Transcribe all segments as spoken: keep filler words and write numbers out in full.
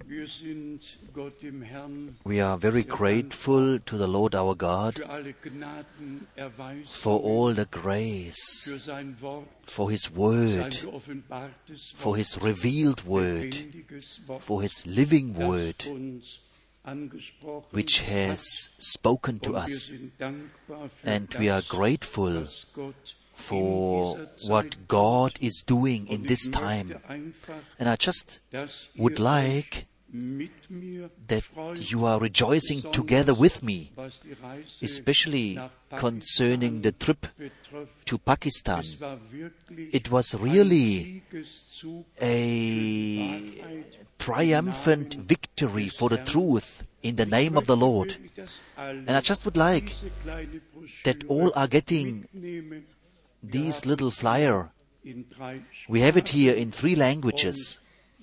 We are very grateful to the Lord our God for all the grace, for His Word, for His revealed Word, for His living Word, which has spoken to us. And we are grateful for what God is doing in this time. And I just would like that you are rejoicing together with me, especially concerning the trip to Pakistan. It was really a triumphant victory for the truth in the name of the Lord. And I just would like that all are getting this little flyer. We have it here in three languages.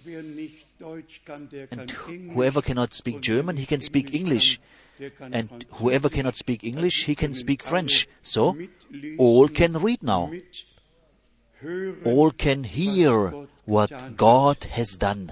And whoever cannot speak German, he can speak English. And whoever cannot speak English, he can speak French. So, all can read now. All can hear what God has done.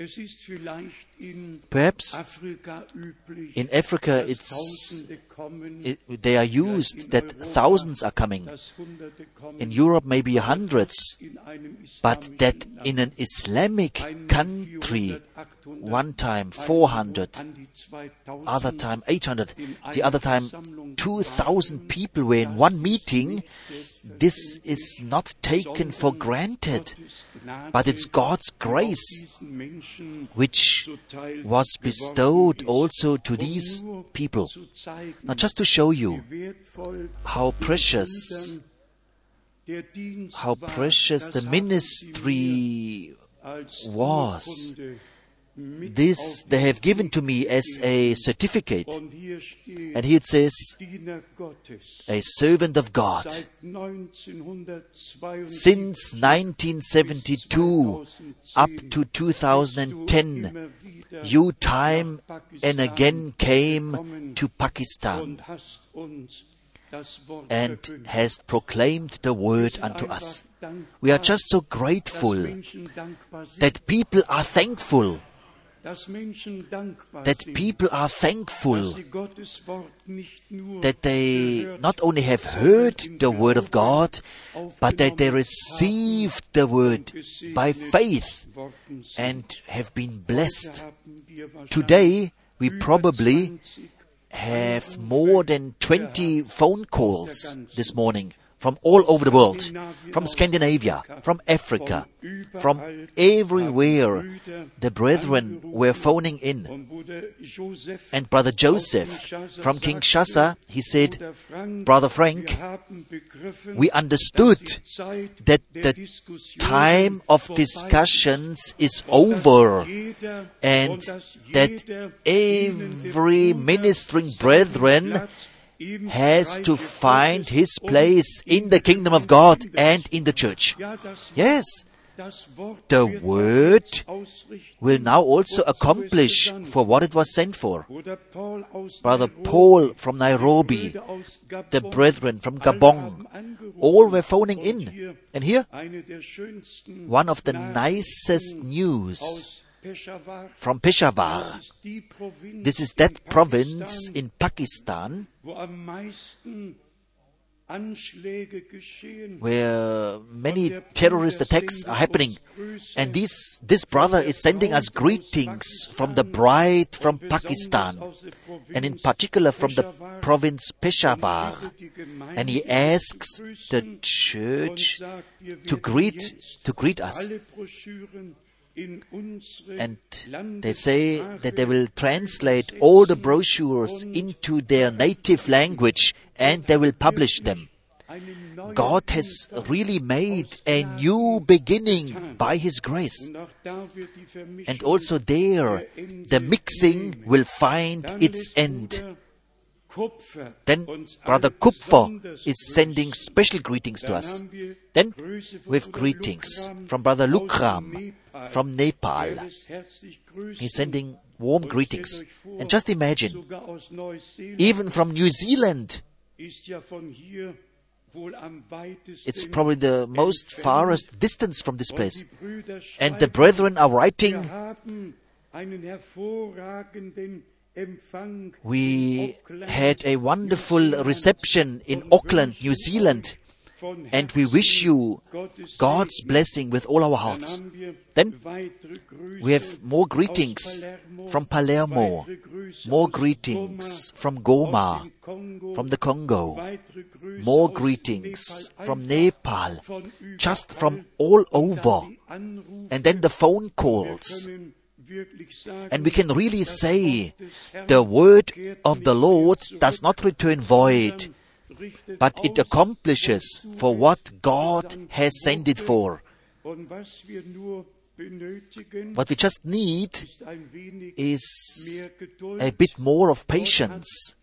Perhaps in Africa it's, it, they are used that thousands are coming. In Europe maybe hundreds. But that in an Islamic country, one time four hundred, other time eight hundred, the other time two thousand people were in one meeting, this is not taken for granted. But it's God's grace which was bestowed also to these people. Now just to show you how precious, how precious the ministry was. This they have given to me as a certificate. And here it says, a servant of God. Since nineteen seventy-two up to two thousand ten, you time and again came to Pakistan and has proclaimed the word unto us. We are just so grateful that people are thankful. That people are thankful that they not only have heard the Word of God, but that they received the Word by faith and have been blessed. Today, we probably have more than twenty phone calls this morning from all over the world, from Scandinavia, from Africa, from everywhere. The brethren were phoning in. And Brother Joseph from Kinshasa, he said, Brother Frank, we understood that the time of discussions is over and that every ministering brethren has to find his place in the kingdom of God and in the church. Yes, the word will now also accomplish for what it was sent for. Brother Paul from Nairobi, the brethren from Gabon, all were phoning in. And here, one of the nicest news from Peshawar. This is that province in Pakistan where many terrorist attacks are happening. And this, this brother is sending us greetings from the bride from Pakistan, and in particular from the province Peshawar. And he asks the church to greet, to greet us. And they say that they will translate all the brochures into their native language and they will publish them. God has really made a new beginning by His grace. And also there, the mixing will find its end. Then Brother Kupfer is sending special greetings to us. Then with greetings from Brother Lukram from Nepal. He's sending warm greetings. And just imagine, even from New Zealand, it's probably the most farthest distance from this place. And the brethren are writing We had a wonderful reception in Auckland, New Zealand, and we wish you God's blessing with all our hearts. Then we have more greetings from Palermo, more greetings from Goma, from the Congo, more greetings from Nepal, just from all over. And then the phone calls. And we can really say, the word of the Lord does not return void, but it accomplishes for what God has sent it for. What we just need is a bit more of patience.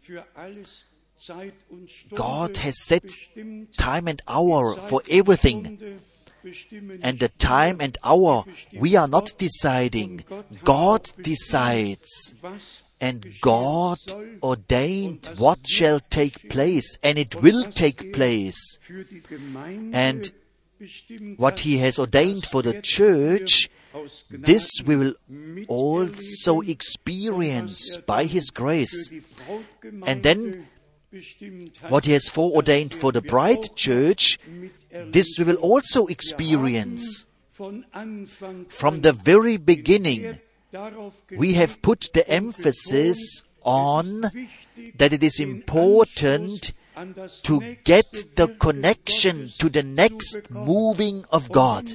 God has set time and hour for everything. And the time and hour we are not deciding. God decides. And God ordained what shall take place, and it will take place. And what He has ordained for the church, this we will also experience by His grace. And then, what He has foreordained for the bride church, this we will also experience. From the very beginning, we have put the emphasis on that it is important to get the connection to the next moving of God.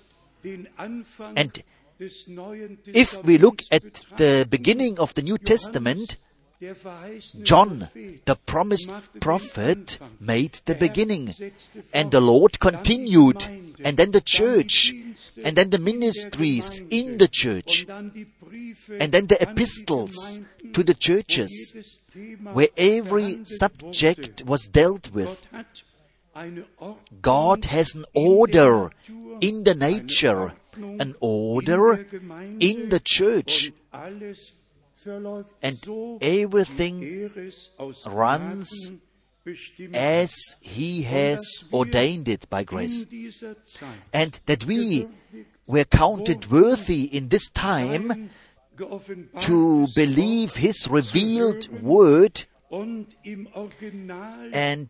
And if we look at the beginning of the New Testament, John, the promised prophet, made the beginning, and the Lord continued, and then the church, and then the ministries in the church, and then the epistles to the churches, where every subject was dealt with. God has an order in the nature, an order in the church, and everything runs as He has ordained it by grace. And that we were counted worthy in this time to believe His revealed word and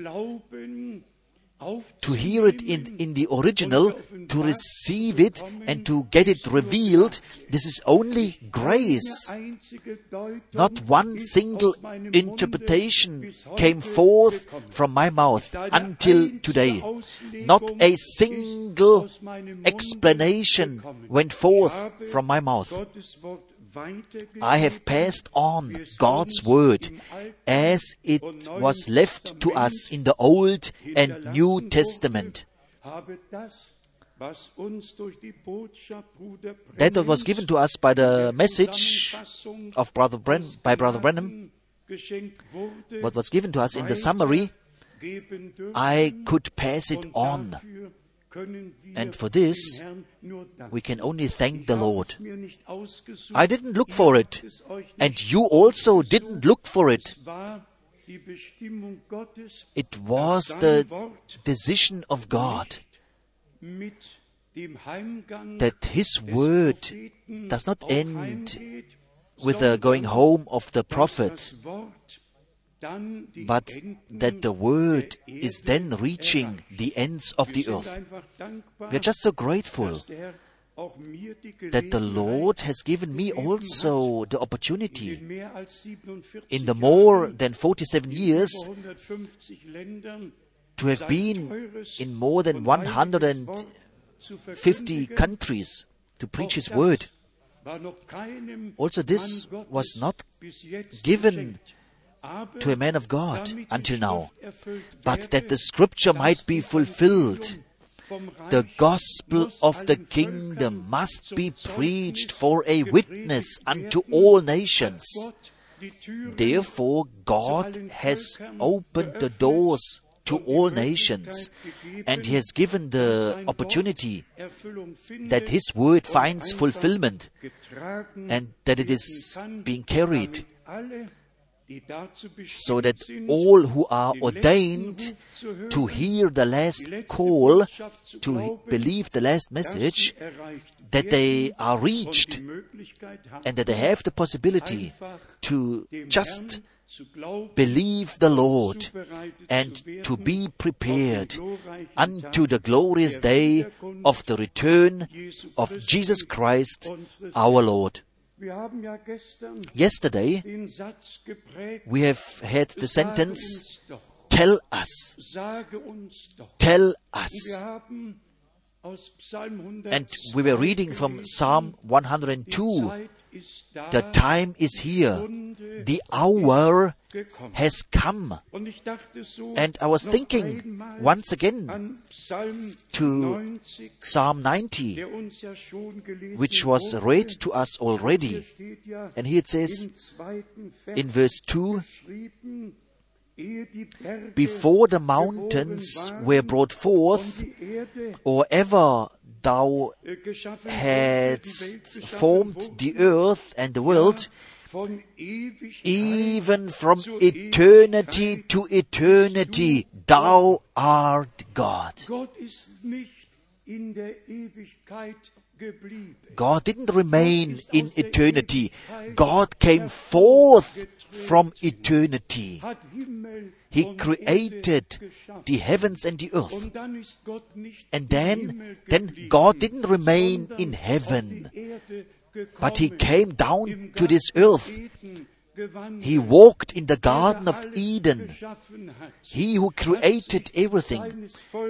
to hear it in, in the original, to receive it and to get it revealed. This is only grace. Not one single interpretation came forth from my mouth until today. Not a single explanation went forth from my mouth. I have passed on God's word as it was left to us in the Old and New Testament. That was given to us by the message of Brother Bren, by Brother Branham. What was given to us in the summary, I could pass it on. And for this, we can only thank the Lord. I didn't look for it, and you also didn't look for it. It was the decision of God that His word does not end with the going home of the prophet, but that the word is then reaching the ends of the earth. We are just so grateful that the Lord has given me also the opportunity in the more than forty-seven years to have been in more than one hundred fifty countries to preach His word. Also, this was not given to a man of God until now, but that the scripture might be fulfilled. The gospel of the kingdom must be preached for a witness unto all nations. Therefore, God has opened the doors to all nations, and He has given the opportunity that His word finds fulfillment and that it is being carried. so that all who are ordained to hear the last call, to believe the last message, that they are reached and that they have the possibility to just believe the Lord and to be prepared unto the glorious day of the return of Jesus Christ our Lord. Yesterday, we have had the sentence, tell us, tell us. And we were reading from Psalm one hundred two. The time is here. The hour has come. And I was thinking once again to Psalm ninety, which was read to us already. And here it says in verse two, before the mountains were brought forth, or ever thou hadst formed the earth and the world, even from eternity to eternity, thou art God. God didn't remain in eternity. God came forth from eternity. He created the heavens and the earth. And then, then God didn't remain in heaven, but He came down to this earth. He walked in the Garden of Eden. He who created everything.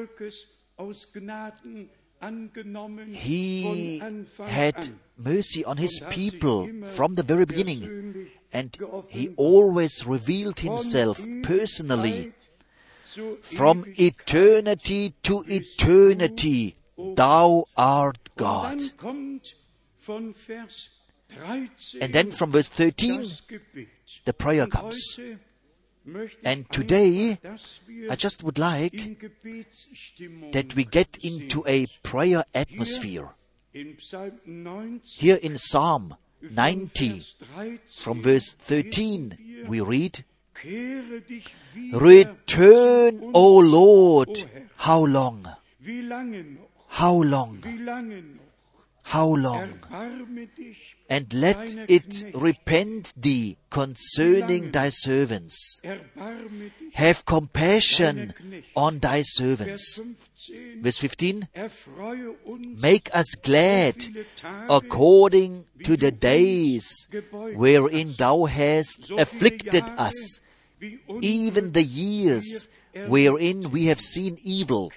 He had mercy on His people from the very beginning, and He always revealed Himself personally. From eternity to eternity, thou art God. And then from verse thirteen, the prayer comes. And today, I just would like that we get into a prayer atmosphere. Here in Psalm ninety, from verse thirteen, we read, return, O Lord, how long? How long? How long? And let it repent thee concerning thy servants. Have compassion on thy servants. Verse fifteen, make us glad according to the days wherein thou hast afflicted us, even the years wherein we have seen evil.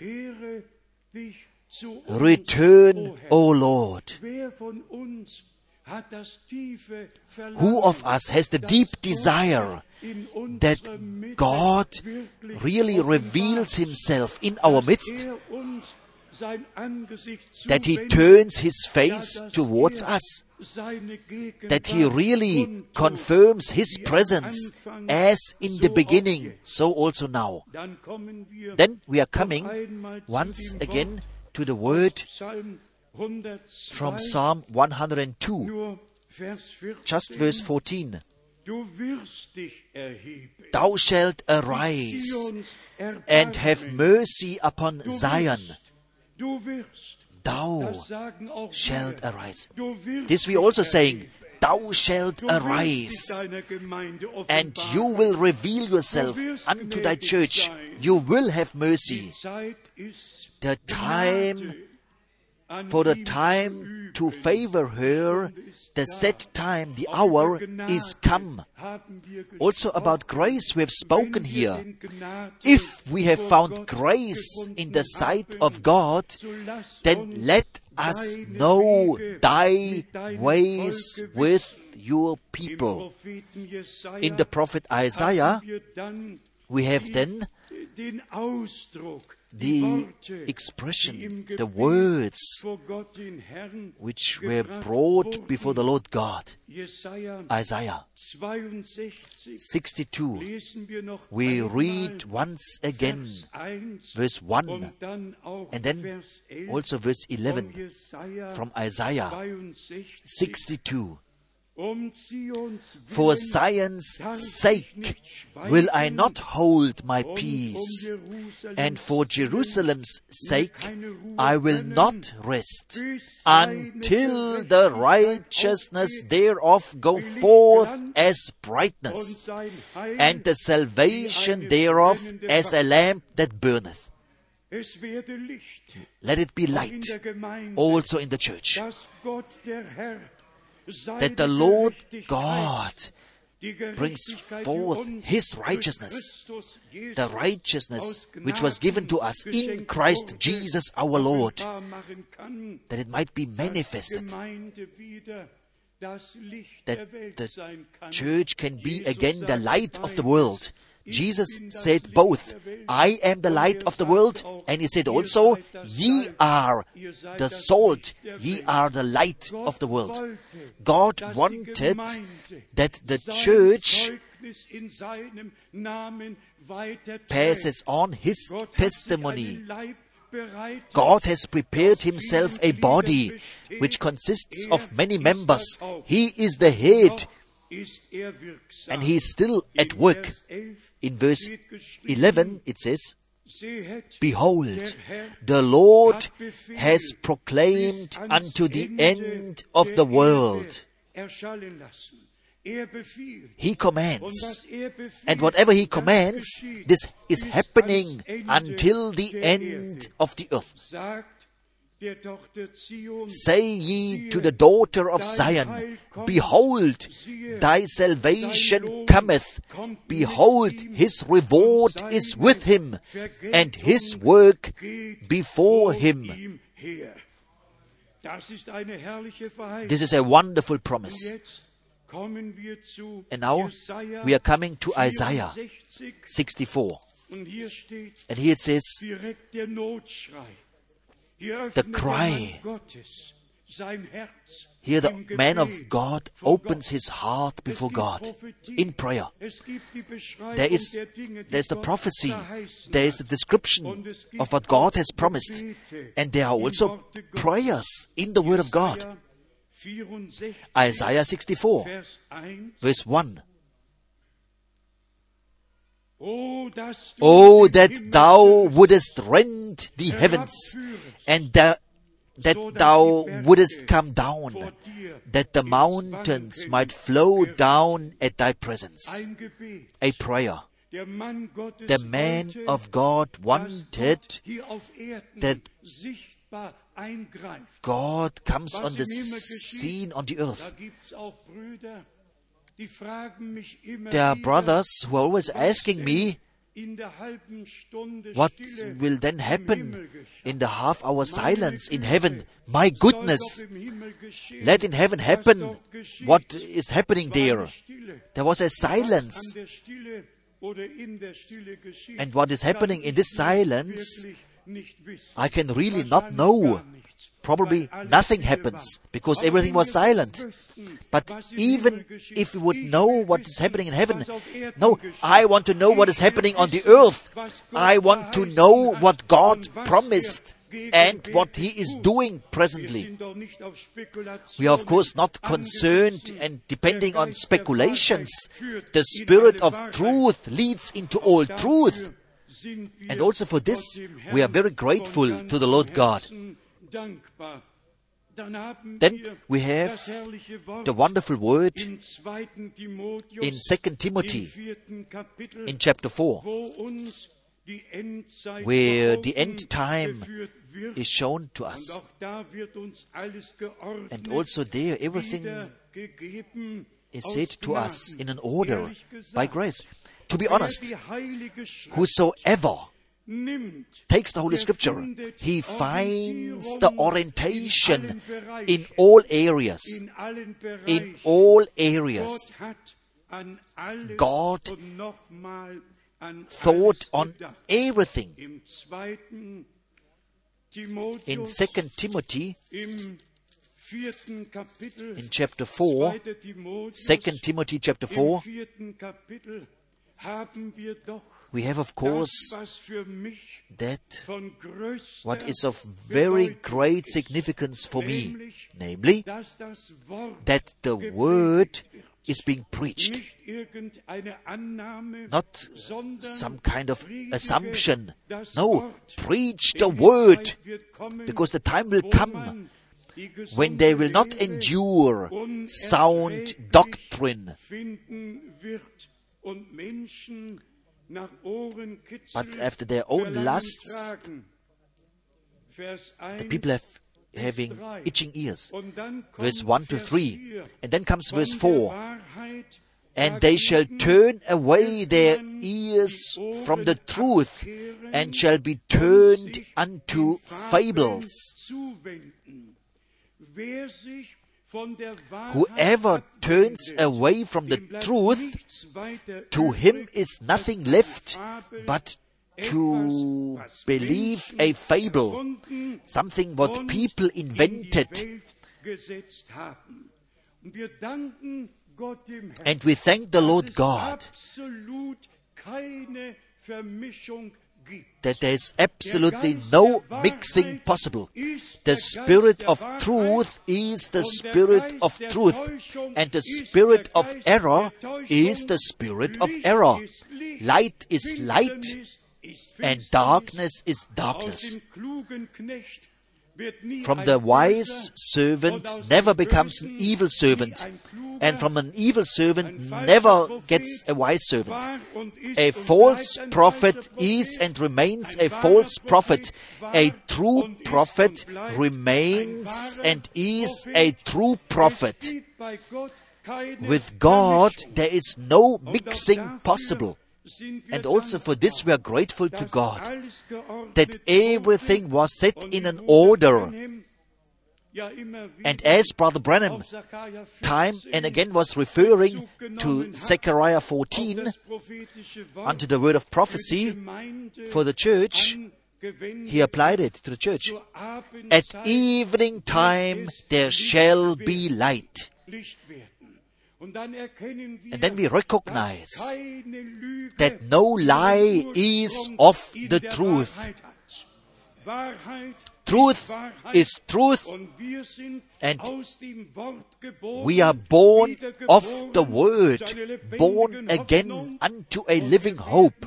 Return, O Lord. Who of us has the deep desire that God really reveals Himself in our midst, that He turns His face towards us, that He really confirms His presence as in the beginning, so also now? Then we are coming once again to the word from Psalm one hundred two, just verse fourteen. Thou shalt arise and have mercy upon Zion. Thou shalt arise. This we also saying, thou shalt arise, and you will reveal yourself unto thy church. You will have mercy. The time, for the time to favor her, the set time, the hour is come. Also about grace we have spoken here. If we have found grace in the sight of God, then let us know thy ways with your people. In the prophet Isaiah, we have then the expression, the words which were brought before the Lord God. Isaiah sixty-two. We read once again verse one and then also verse eleven from Isaiah sixty-two. For Zion's sake will I not hold my peace, and for Jerusalem's sake I will not rest, until the righteousness thereof go forth as brightness, and the salvation thereof as a lamp that burneth. Let it be light also in the church, that the Lord God brings forth His righteousness, the righteousness which was given to us in Christ Jesus our Lord, that it might be manifested, that the church can be again the light of the world. Jesus said both, I am the light of the world, and He said also, ye are the salt, ye are the light of the world. God wanted that the church passes on His testimony. God has prepared Himself a body which consists of many members. He is the head, and He is still at work. In verse eleven it says, Behold, the Lord has proclaimed unto the end of the world. He commands, and whatever He commands, this is happening until the end of the earth. Say ye to the daughter of Zion, Behold, thy salvation cometh. Behold, his reward is with him, and his work before him. This is a wonderful promise. And now we are coming to Isaiah sixty-four. And here it says, the cry. Here the man of God opens his heart before God in prayer. There is there's the prophecy, there is the description of what God has promised, and there are also prayers in the Word of God. Isaiah sixty-four, verse one. Oh, that thou wouldest rend the heavens, and that, that thou wouldest come down, that the mountains might flow down at thy presence. A prayer. The man of God wanted that God comes on the scene on the earth. There are brothers who are always asking me, what will then happen in the half-hour silence in heaven? My goodness, let in heaven happen what is happening there. There was a silence. And what is happening in this silence, I can really not know. Probably nothing happens, because everything was silent. But even if we would know what is happening in heaven, no, I want to know what is happening on the earth. I want to know what God promised and what He is doing presently. We are of course not concerned and depending on speculations. The Spirit of truth leads into all truth. And also for this, we are very grateful to the Lord God. Then we have the wonderful word in Second Timothy, in chapter four, where the end time is shown to us. And also there everything is said to us in an order by grace. To be honest, whosoever takes the Holy Scripture, he finds the orientation in all areas. In all areas. God thought on everything. In Second Timothy, in chapter four, Second Timothy chapter four, we have, of course, that what is of very great significance for me, namely, that the Word is being preached. Not some kind of assumption. No, preach the Word, because the time will come when they will not endure sound doctrine, but after their own lusts, the people have having itching ears. Verse one to three. And then comes verse four. And they shall turn away their ears from the truth, and shall be turned unto fables. Whoever turns away from the truth, to him is nothing left but to believe a fable, something what people invented. And we thank the Lord God that there is absolutely no mixing possible. The spirit of truth is the spirit of truth, and the spirit of error is the spirit of error. Light is light, and darkness is darkness. From the wise servant never becomes an evil servant, and from an evil servant never gets a wise servant. A false prophet is and remains a false prophet. A true prophet remains and is a true prophet. With God there is no mixing possible. And also for this we are grateful to God, that everything was set in an order. And as Brother Branham time and again was referring to Zechariah fourteen, unto the word of prophecy for the church, he applied it to the church. At evening time there shall be light. And then we recognize that no lie is of the truth. Truth is truth, and we are born of the Word, born again unto a living hope.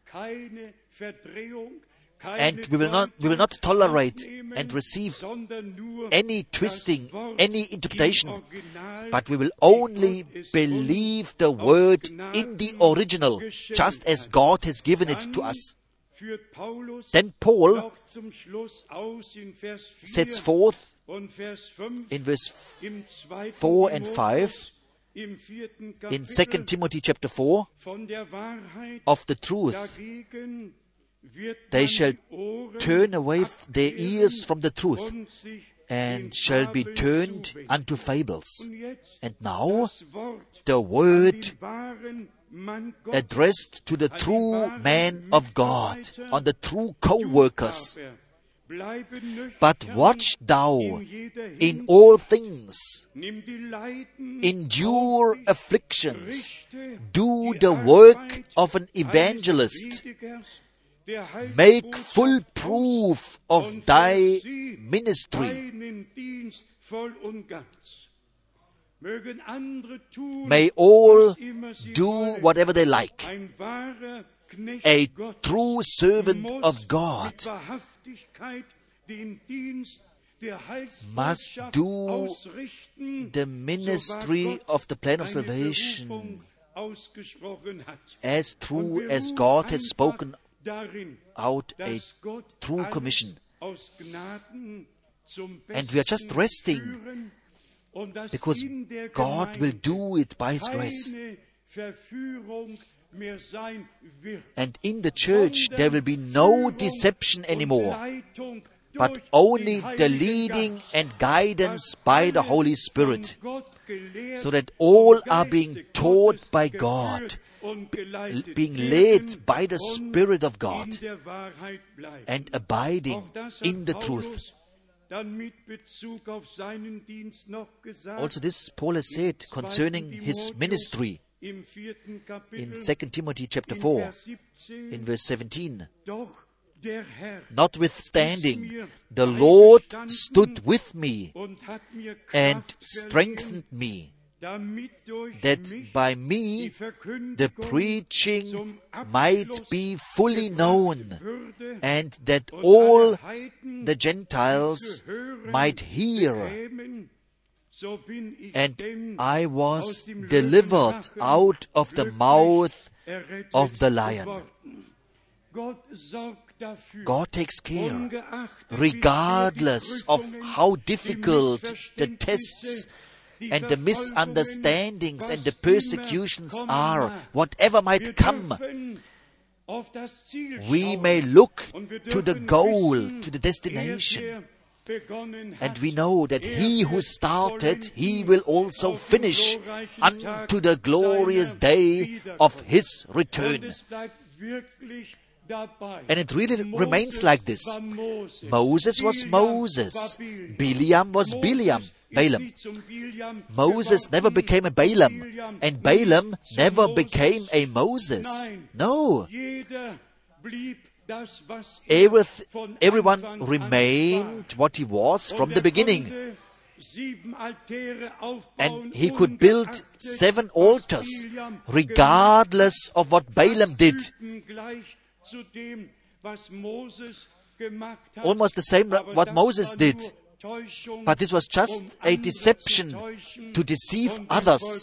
And we will not, we will not tolerate and receive any twisting, any interpretation, but we will only believe the Word in the original, just as God has given it to us. Then Paul sets forth in verse four and five, in Second Timothy chapter four, of the truth. They shall turn away their ears from the truth, and shall be turned unto fables. And now, the word addressed to the true man of God, on the true co-workers. But watch thou in all things, endure afflictions, do the work of an evangelist, make full proof of thy ministry. May all do whatever they like. A true servant of God must do the ministry of the plan of salvation as true as God has spoken out a true commission. And we are just resting because God will do it by His grace. And in the church there will be no deception anymore, but only the leading and guidance by the Holy Spirit, so that all are being taught by God, being led by the Spirit of God, and abiding in the truth. Also this Paul has said concerning his ministry in Second Timothy chapter four, in verse seventeen. Notwithstanding, the Lord stood with me and strengthened me, that by me the preaching might be fully known, and that all the Gentiles might hear. And I was delivered out of the mouth of the lion. God takes care, regardless of how difficult the tests and the misunderstandings and the persecutions are, whatever might come. We may look to the goal, to the destination. And we know that He who started, He will also finish unto the glorious day of His return. And it really remains like this. Moses was Moses. Biliam was Biliam. Balaam. Moses never became a Balaam, and Balaam never became a Moses. No. Everyth- everyone remained what he was from the beginning. And he could build seven altars, regardless of what Balaam did. Almost the same what Moses did. But this was just a deception to deceive others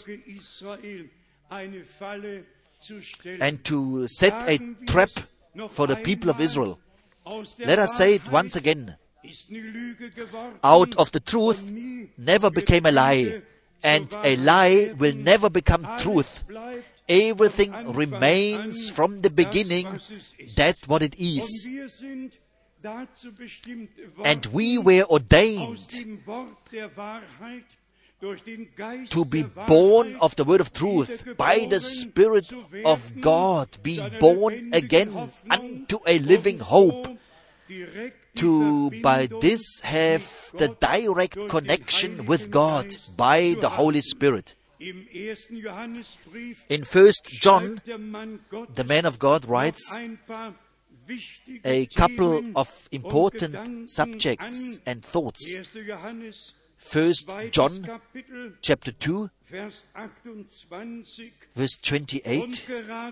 and to set a trap for the people of Israel. Let us say it once again. Out of the truth never became a lie, and a lie will never become truth. Everything remains from the beginning that what it is. And we were ordained to be born of the word of truth, by the Spirit of God, being born again unto a living hope, to by this have the direct connection with God by the Holy Spirit. In First John, the man of God writes a couple of important subjects and thoughts. First John chapter two, verse twenty-eight.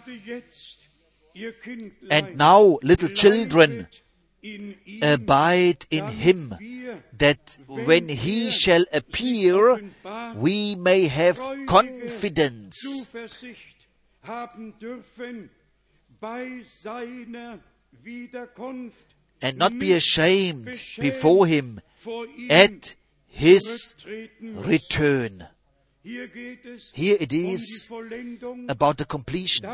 And now, little children, abide in Him, that when He shall appear, we may have confidence and not be ashamed before Him at His return. Here it is about the completion,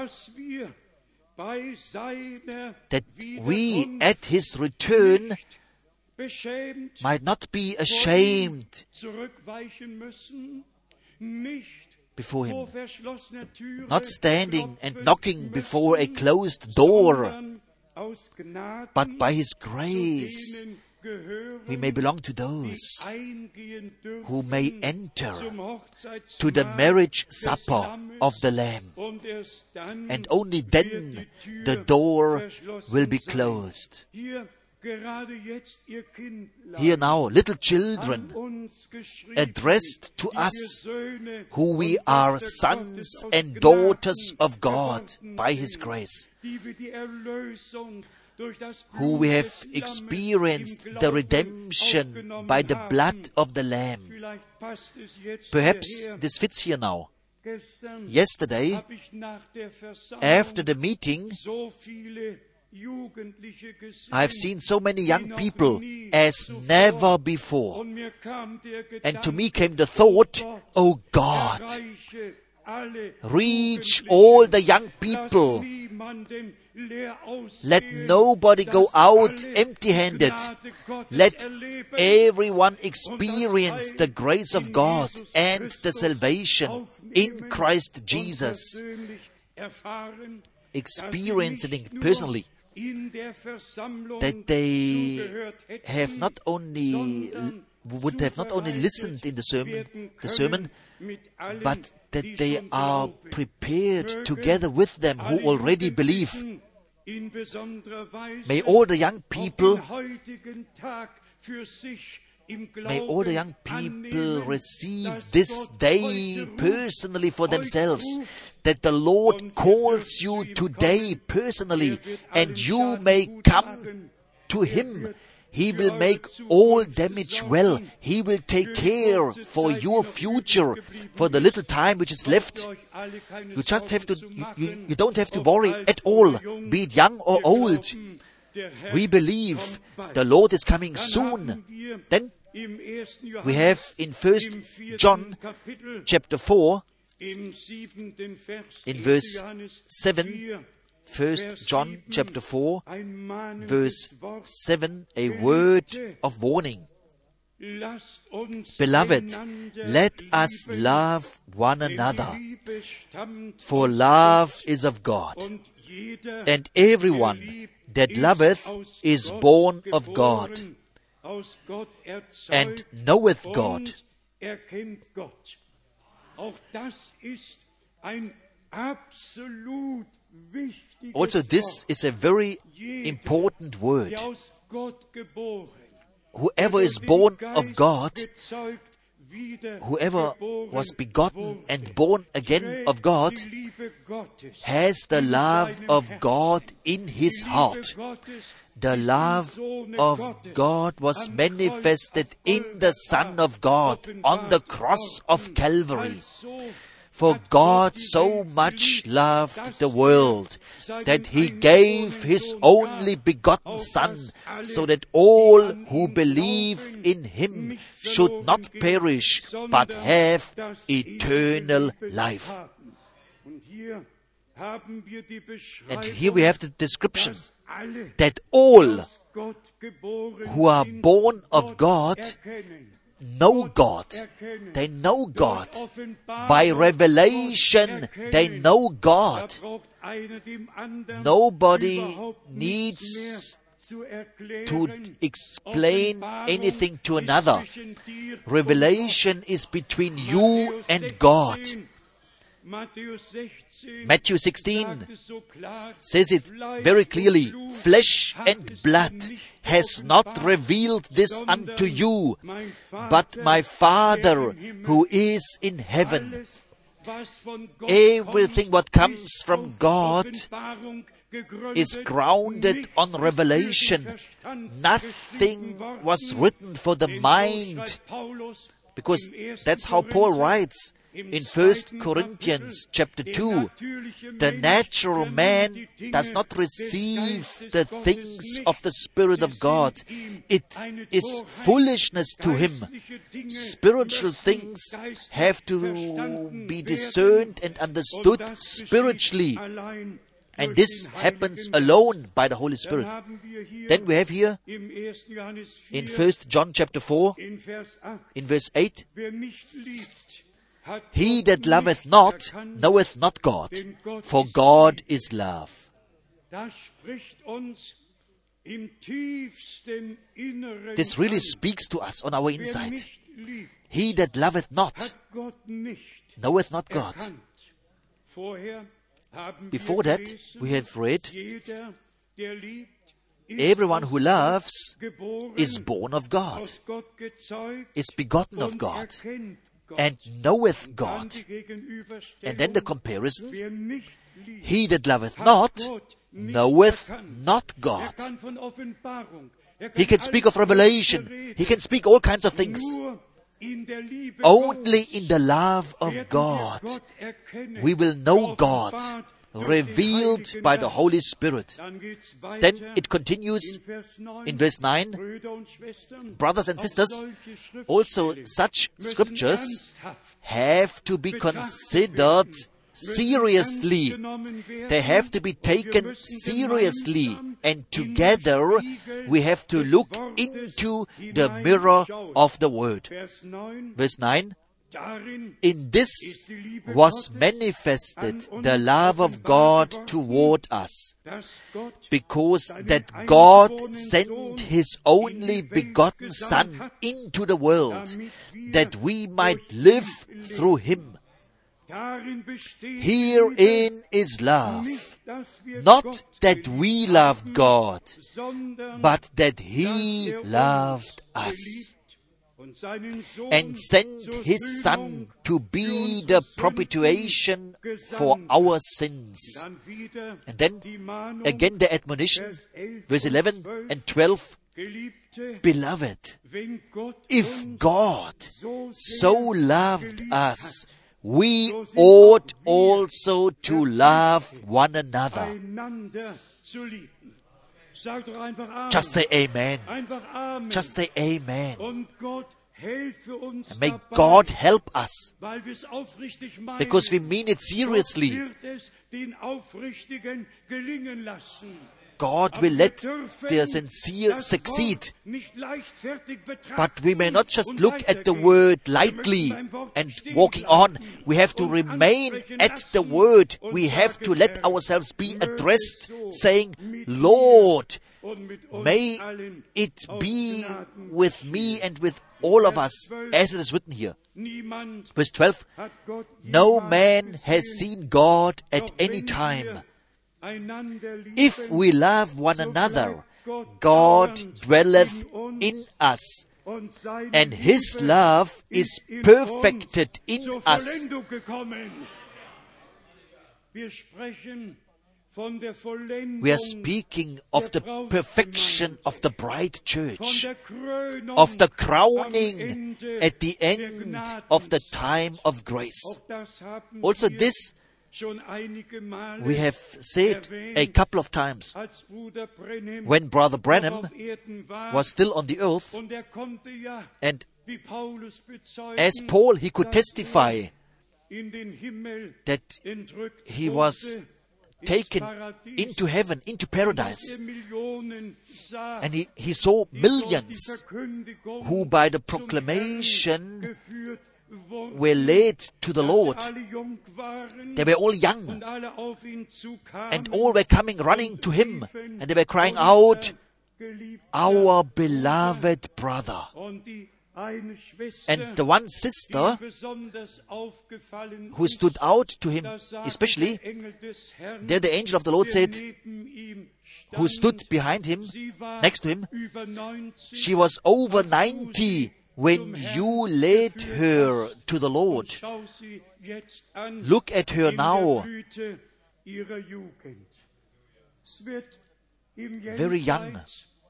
that we at His return might not be ashamed before Him, not standing and knocking before a closed door, but by His grace we may belong to those who may enter to the marriage supper of the Lamb. And only then the door will be closed. Here now, little children, addressed to us, who we are sons and daughters of God by His grace, who we have experienced the redemption by the blood of the Lamb. Perhaps this fits here now. Yesterday, after the meeting, I've seen so many young people as never before. And to me came the thought, oh God, reach all the young people. Let nobody go out empty-handed. Let everyone experience the grace of God and the salvation in Christ Jesus. Experiencing it personally. That they have not only would have not only listened in the sermon, the sermon, but that they are prepared together with them who already believe. May all the young people, may all the young people receive this day personally for themselves, that the Lord calls you today personally, and you may come to Him. He will make all damage well. He will take care for your future, for the little time which is left. You just have to, you, you, you don't have to worry at all, be it young or old. We believe the Lord is coming soon. Then we have in First John chapter four, in verse seven, First John chapter four, verse seven, a word of warning. Beloved, let us love one another, for love is of God, and everyone that loveth is born of God, and knoweth God. Also, this is a very important word. Whoever is born of God, whoever was begotten and born again of God, has the love of God in his heart. The love of God was manifested in the Son of God on the cross of Calvary. For God so much loved the world that He gave His only begotten Son, so that all who believe in Him should not perish, but have eternal life. And here we have the description that all who are born of God know God. They know God. By revelation, they know God. Nobody needs to explain anything to another. Revelation is between you and God. Matthew sixteen says it very clearly. Flesh and blood has not revealed this unto you, but my Father who is in heaven. Everything what comes from God is grounded on revelation. Nothing was written for the mind, because that's how Paul writes in First Corinthians chapter two. The natural man does not receive the things of the Spirit of God. It is foolishness to him. Spiritual things have to be discerned and understood spiritually. And this happens alone by the Holy Spirit. Then we have here in First John chapter four, in verse eight, he that loveth not knoweth not God, for God is love. This really speaks to us on our inside. He that loveth not knoweth not God. Before that, we have read, everyone who loves is born of God, is begotten of God, and knoweth God. And then the comparison, he that loveth not knoweth not God. He can speak of revelation. He can speak all kinds of things. Only in the love of God we will know God, revealed by the Holy Spirit. Then it continues in verse nine, brothers and sisters, also such scriptures have to be considered seriously. They have to be taken seriously, and together we have to look into the mirror of the Word. Verse nine, In this was manifested the love of God toward us, because that God sent His only begotten Son into the world, that we might live through Him. Herein is love, not that we loved God, but that He loved us, and sent His Son to be the propitiation for our sins. And then again the admonition, verse eleven and twelve, Beloved, if God so loved us, we ought also to love one another. Just say amen. Just say amen. And may God help us, because we mean it seriously. God will let the sincere succeed. But we may not just look at the word lightly and walking on. We have to remain at the word. We have to let ourselves be addressed, saying, Lord, may it be with me and with all of us, as it is written here. Verse twelve, no man has seen God at any time. If we love one another, God dwelleth in us, and His love is perfected in us. We are speaking of the perfection of the bride church, of the crowning at the end of the time of grace. Also this we have said a couple of times. When Brother Branham was still on the earth, and as Paul, he could testify that he was taken into heaven, into paradise. And he, he saw millions who by the proclamation were led to the Lord. They were all young, and all were coming running to Him, and they were crying out, our beloved brother. And the one sister who stood out to him especially, there the angel of the Lord said, who stood behind him, next to him, she was over ninety when you led her to the Lord. Look at her now, very young.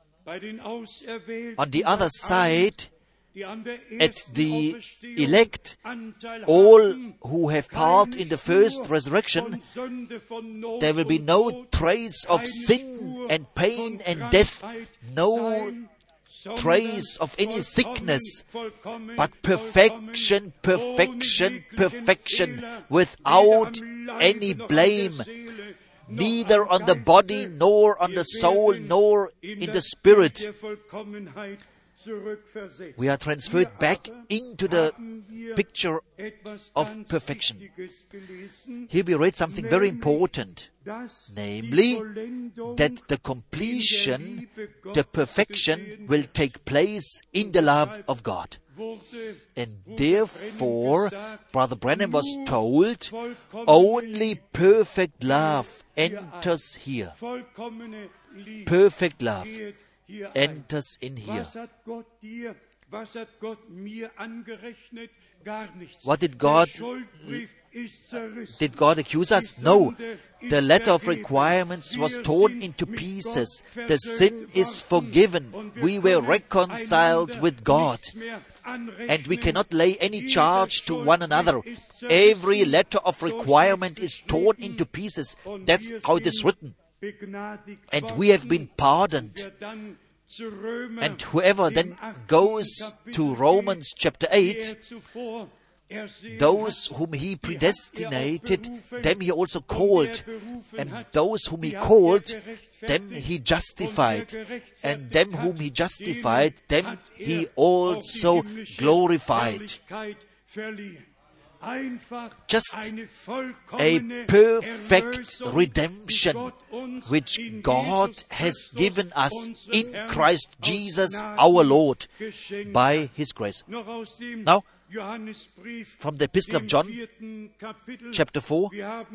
On the other side, at the elect, all who have part in the first resurrection, there will be no trace of sin and pain and death, no trace of any sickness, but perfection, perfection, perfection, without any blame, neither on the body, nor on the soul, nor in the spirit. We are transferred back into the picture of perfection. Here we read something very important, namely that the completion, the perfection will take place in the love of God. And therefore, Brother Branham was told, only perfect love enters here. Perfect love enters in here. What did God, did God accuse us? No. The letter of requirements was torn into pieces. The sin is forgiven. We were reconciled with God. And we cannot lay any charge to one another. Every letter of requirement is torn into pieces. That's how it is written. And we have been pardoned. And whoever then goes to Romans chapter eight, those whom He predestinated, them He also called. And those whom He called, them He justified. And them whom He justified, them He also glorified. Just a perfect redemption which God has given us in Christ Jesus our Lord by His grace. Now, from the Epistle of John, chapter four,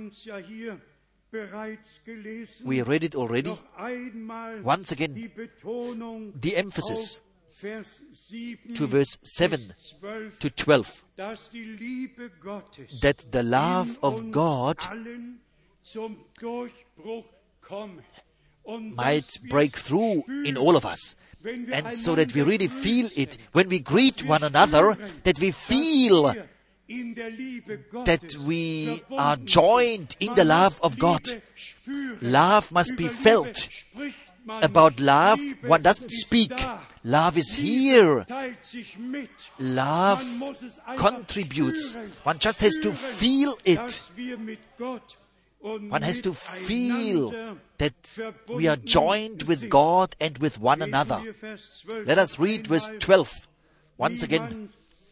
we read it already. Once again, the emphasis to verse seven to twelve, that the love of God might break through in all of us, and so that we really feel it when we greet one another, that we feel that we are joined in the love of God. Love must be felt. About love, one doesn't speak. Love is here. Love contributes. One just has to feel it. One has to feel that we are joined with God and with one another. Let us read verse twelve. Once again.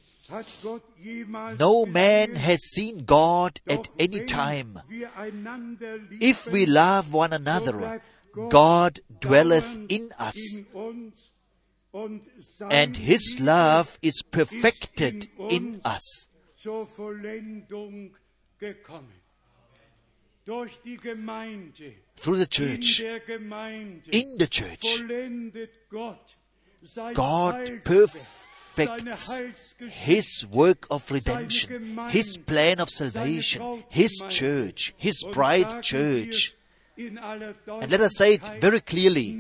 No man has seen God at any time. If we love one another, God dwelleth in us, and His love is perfected in us. Through the church, in the church, God perfects His work of redemption, His plan of salvation, His church, His bride church. And let us say it very clearly.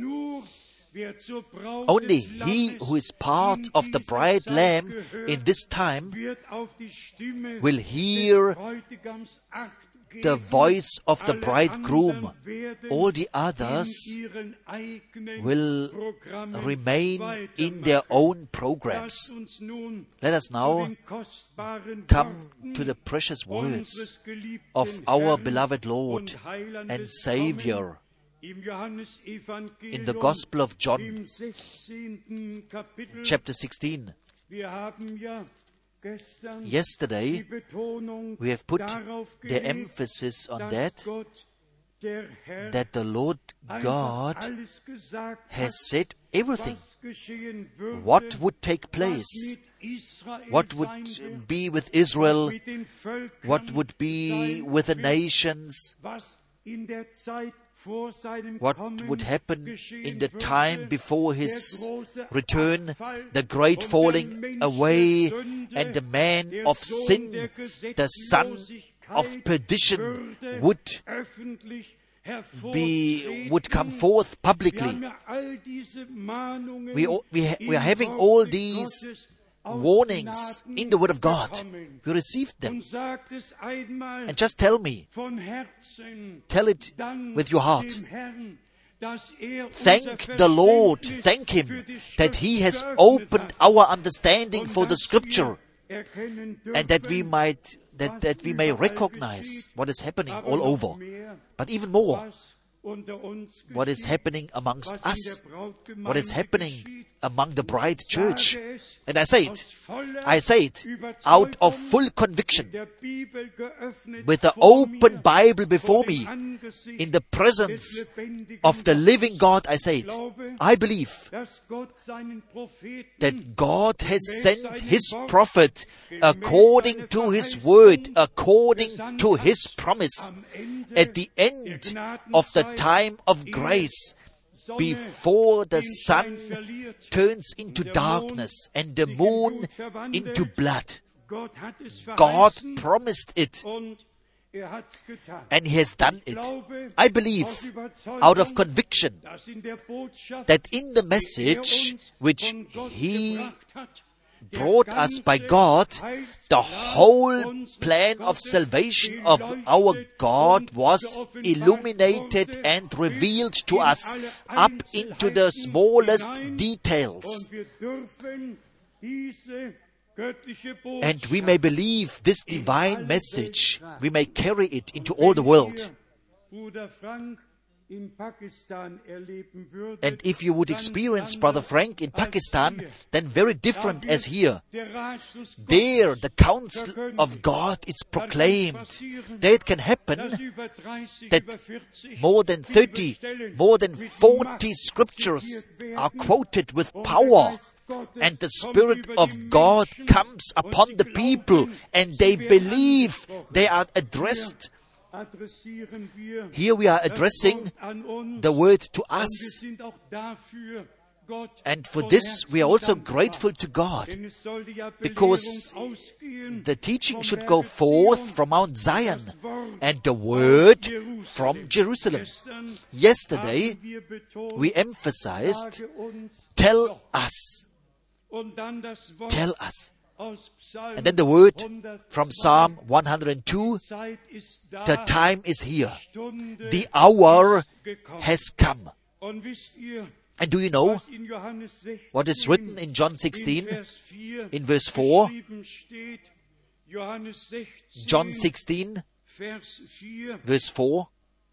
Only he who is part of the bride lamb in this time will hear the voice of the bridegroom. All the others will remain in their own programs. Let us now come to the precious words of our beloved Lord and Savior in the Gospel of John, chapter sixteen. Yesterday, we have put the emphasis on that, that the Lord God has said everything. What would take place? What would be with Israel? What would be with the nations? What would happen in the time before His return, the great falling away, and the man of sin, the son of perdition, would be would come forth publicly. We we we are having all these warnings in the Word of God. We received them. And just tell me, tell it with your heart. Thank the Lord, thank Him that He has opened our understanding for the Scripture, and that we might that, that we may recognize what is happening all over. But even more, what is happening amongst us, what is happening among the bride church. And I say it, I say it out of full conviction, with the open Bible before me, in the presence of the living God. I say it, I believe that God has sent His prophet according to His word, according to His promise, at the end of the time of grace, before the sun turns into darkness and the moon into blood. God promised it, and He has done it. I believe, out of conviction, that in the message which He brought us by God, the whole plan of salvation of our God was illuminated and revealed to us up into the smallest details. And we may believe this divine message, we may carry it into all the world. And if you would experience Brother Frank in Pakistan, then very different as here. There, the counsel of God is proclaimed. There it can happen that more than thirty, more than forty scriptures are quoted with power. And the Spirit of God comes upon the people, and they believe they are addressed. Here we are addressing the word to us. And for this we are also grateful to God, because the teaching should go forth from Mount Zion and the word from Jerusalem. Yesterday we emphasized, tell us. Tell us. And then the word from Psalm one hundred two, the time is here. The hour has come. And do you know what is written in John sixteen, in verse four? John sixteen, verse four.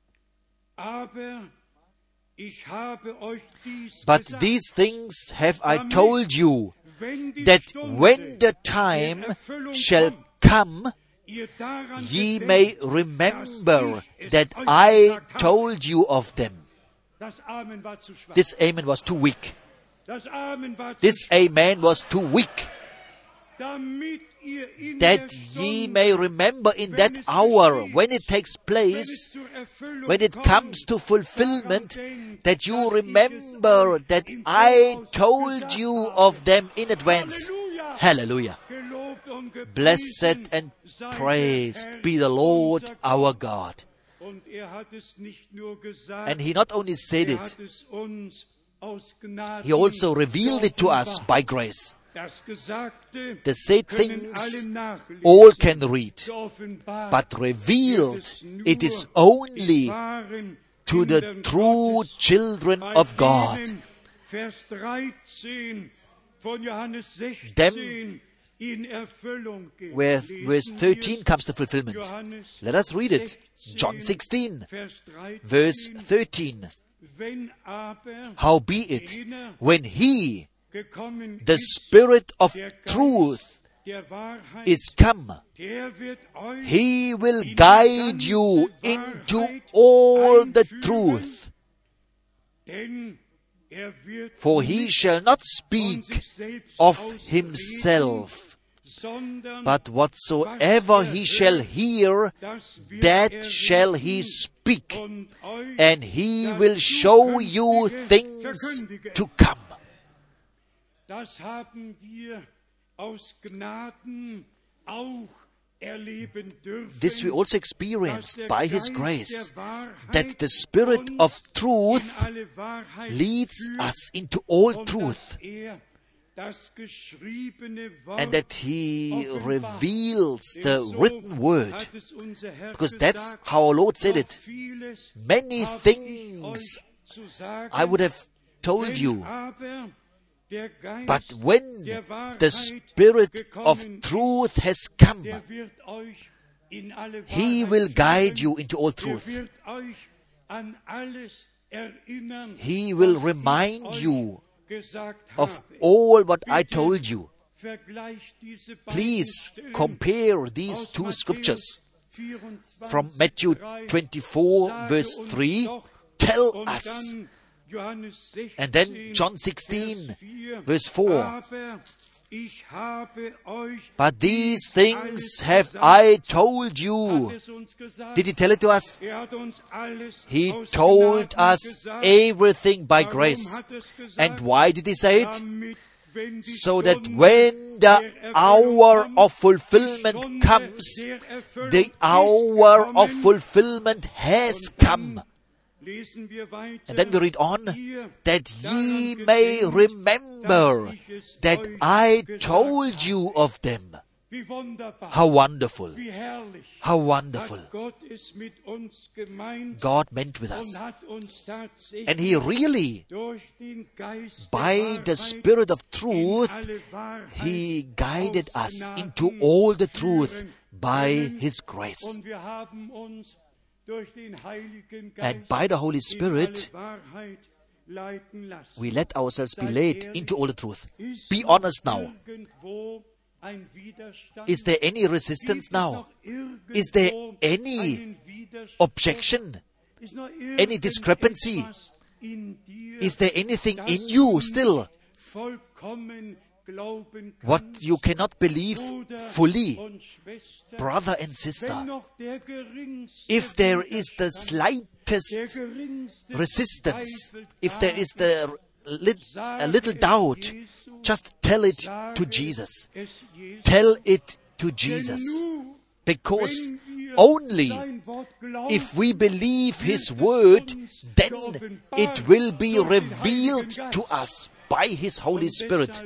But these things have I told you, that when the time shall come, ye may remember that I told you of them. This amen was too weak. This amen was too weak. That ye may remember in that hour, when it takes place, when it comes to fulfillment, that you remember that I told you of them in advance. Hallelujah. Blessed and praised be the Lord our God. And He not only said it, He also revealed it to us by grace. The said things all can read, but revealed it is only to the true children of God. Them, where verse thirteen comes to fulfillment. Let us read it. John sixteen, verse thirteen. Howbeit, when He, the Spirit of truth, is come, He will guide you into all the truth. For He shall not speak of Himself, but whatsoever He shall hear, that shall He speak, and He will show you things to come. This we also experienced by His grace, that the Spirit of truth leads us into all truth, and that He reveals the written word, because that's how our Lord said it. Many things I would have told you, but when the Spirit of truth has come, He will guide you into all truth. He will remind you of all what I told you. Please compare these two scriptures. From Matthew twenty-four, verse three, tell us. And then John sixteen, verse four. But these things have I told you. Did He tell it to us? He told us everything by grace. And why did He say it? So that when the hour of fulfillment comes, the hour of fulfillment has come. And then we read on, that ye may remember that I told you of them. How wonderful! How wonderful! God meant with us. And He really, by the Spirit of truth, He guided us into all the truth by His grace. And by the Holy Spirit, we let ourselves be led into all the truth. Be honest now. Is there any resistance now? Is there any objection? Any discrepancy? Is there anything in you still what you cannot believe fully? Brother and sister, if there is the slightest resistance, if there is the lit- a little doubt, just tell it to Jesus. Tell it to Jesus. Because only if we believe His word, then it will be revealed to us by His Holy Spirit.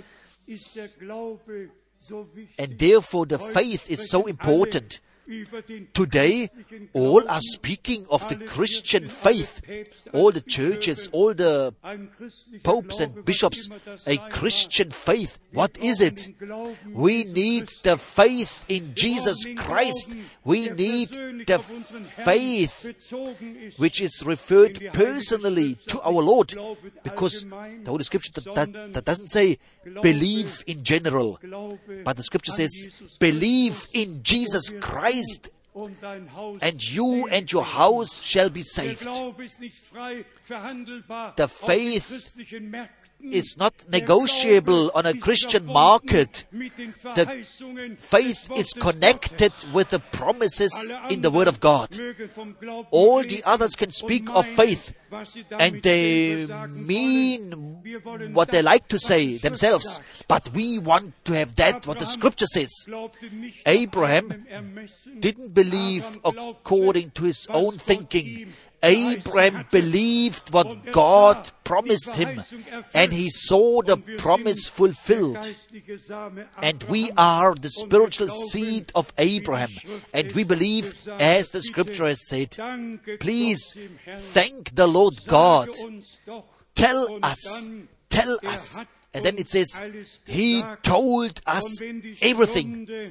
And therefore the faith is so important. Today, all are speaking of the Christian faith. All the churches, all the popes and bishops, a Christian faith. What is it? We need the faith in Jesus Christ. We need the faith which is referred personally to our Lord. Because the Holy Scripture that, that, that doesn't say believe in general, but the Scripture says believe in Jesus Christ, and you and your house shall be saved. The faith is not negotiable on a Christian market. The faith is connected with the promises in the Word of God. All the others can speak of faith, and they mean what they like to say themselves. But we want to have that, what the Scripture says. Abraham didn't believe according to his own thinking. Abraham believed what God promised him, and he saw the promise fulfilled. And we are the spiritual seed of Abraham, and we believe, as the Scripture has said. Please thank the Lord God. Tell us, tell us. And then it says, He told us everything.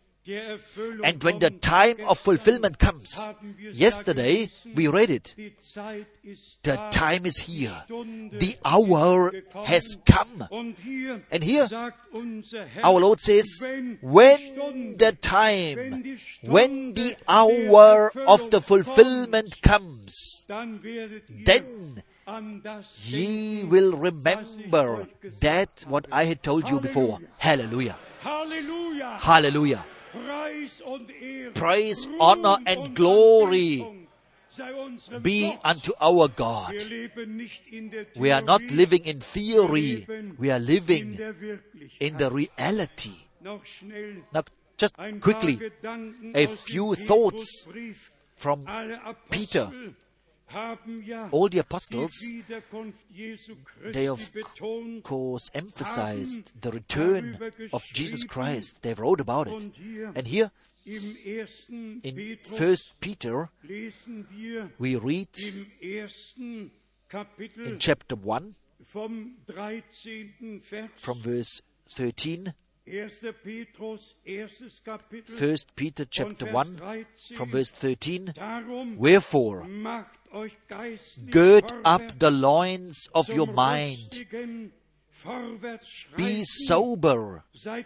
And when the time of fulfillment comes, yesterday we read it, the time is here, the hour has come. And here our Lord says, when the time, when the hour of the fulfillment comes, then ye will remember that what I had told you before. Hallelujah. Hallelujah. Hallelujah. Praise, honor, and glory be unto our God. We are not living in theory. We are living in the reality. Now, just quickly, a few thoughts from Peter. All the apostles, they of course emphasized the return of Jesus Christ. They wrote about it. And here, in First Peter, we read in chapter one, from verse thirteen, First Peter chapter one, from verse thirteen, wherefore, gird up the loins of your mind, be sober,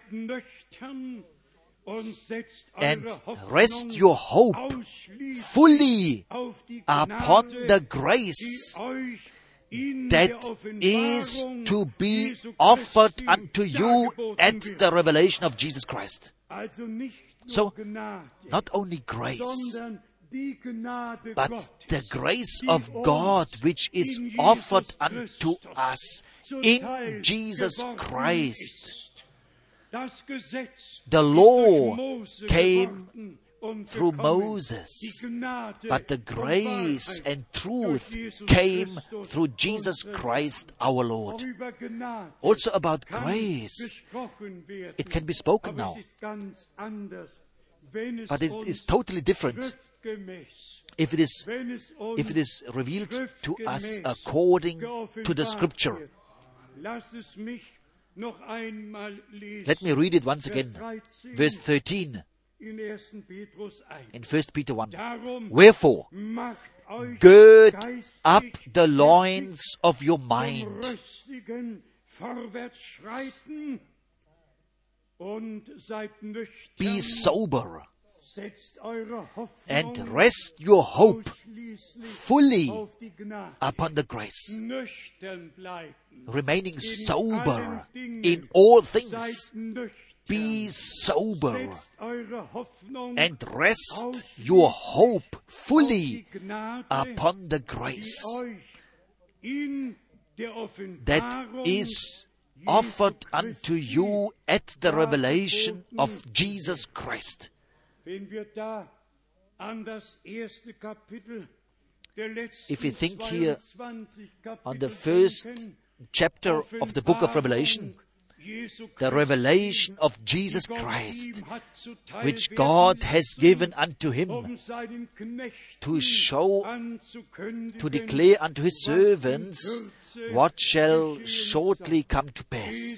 and rest your hope fully upon the grace that is to be offered unto you at the revelation of Jesus Christ. So, not only grace, but the grace of God which is offered unto us in Jesus Christ. The law came through Moses, but the grace and truth came through Jesus Christ our Lord. Also about grace, it can be spoken now, but it is totally different if it is if it is revealed to us according to the Scripture. Let me read it once again. Verse thirteen. in First Peter one. Wherefore, gird up the loins of your mind, be sober, and rest your hope fully upon the grace, remaining sober in all things. Be sober and rest your hope fully upon the grace that is offered unto you at the revelation of Jesus Christ. If we think here on the first chapter of the book of Revelation, the revelation of Jesus Christ, which God has given unto him to show, to declare unto his servants what shall shortly come to pass.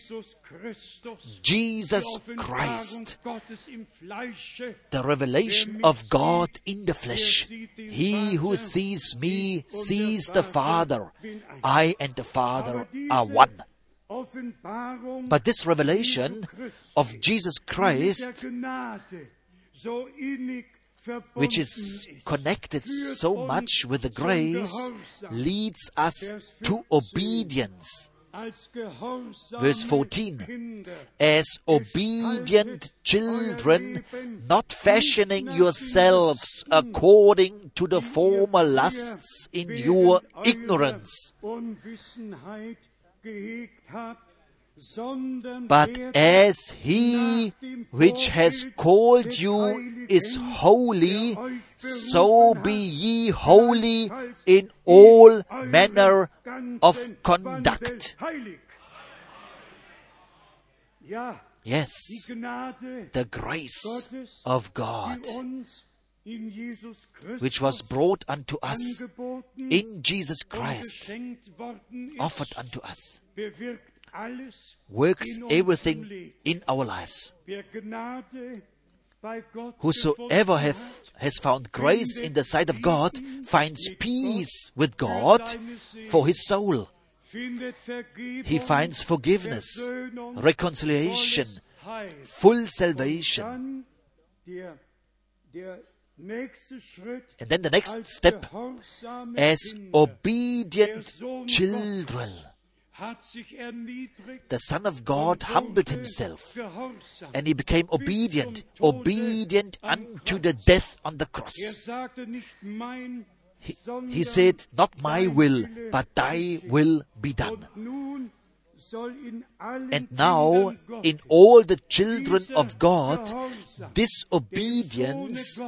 Jesus Christ, the revelation of God in the flesh. He who sees me sees the Father. I and the Father are one. But this revelation of Jesus Christ, which is connected so much with the grace, leads us to obedience. Verse fourteen, as obedient children, not fashioning yourselves according to the former lusts in your ignorance, but as he which has called you is holy, so be ye holy in all manner of conduct. Yes, the grace of God, which was brought unto us in Jesus Christ, offered unto us, works everything in our lives. Whosoever have, has found grace in the sight of God finds peace with God for his soul. He finds forgiveness, reconciliation, full salvation. And then the next step, as obedient children, the Son of God humbled himself, and he became obedient, obedient unto the death on the cross. He, he said, not my will, but thy will be done. And now, in all the children of God, this obedience,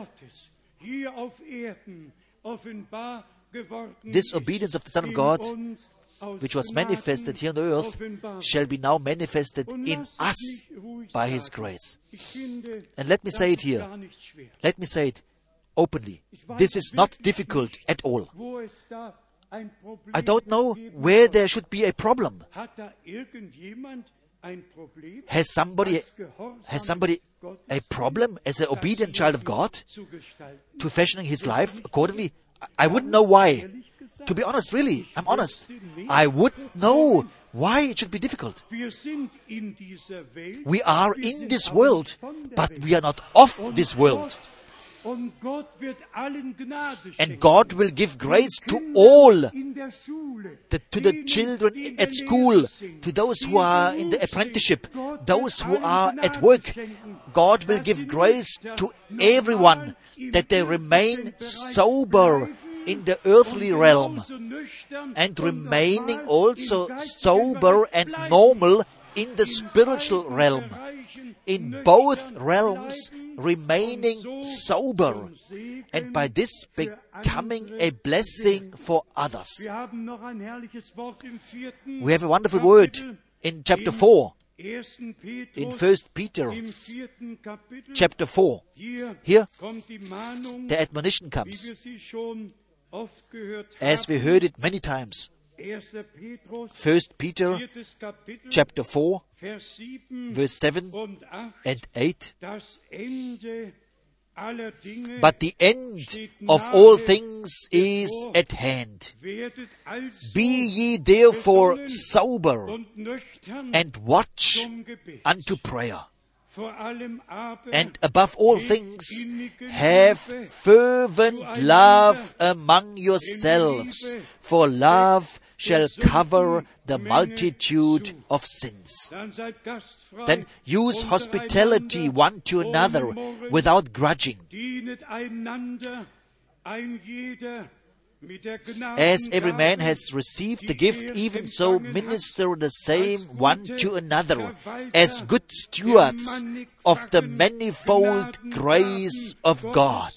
this obedience of the Son of God, which was manifested here on the earth, shall be now manifested in us by His grace. And let me say it here. Let me say it openly. This is not difficult at all. I don't know where there should be a problem. Has somebody, has somebody a problem as an obedient child of God to fashioning his life accordingly? I wouldn't know why. To be honest, really, I'm honest. I wouldn't know why it should be difficult. We are in this world, but we are not of this world. And God will give grace to all, the, to the children at school, to those who are in the apprenticeship, those who are at work. God will give grace to everyone that they remain sober in the earthly realm and remaining also sober and normal in the spiritual realm. In both realms, remaining sober, and by this becoming a blessing for others. We have a wonderful word in chapter four, in First Peter, chapter four. Here, the admonition comes, as we heard it many times. First Peter chapter four, verse seven and eight. But the end of all things is at hand. Be ye therefore sober, and watch unto prayer. And above all things, have fervent love among yourselves, for love shall cover the multitude of sins. Then use hospitality one to another without grudging. As every man has received the gift, even so minister the same one to another, as good stewards of the manifold grace of God.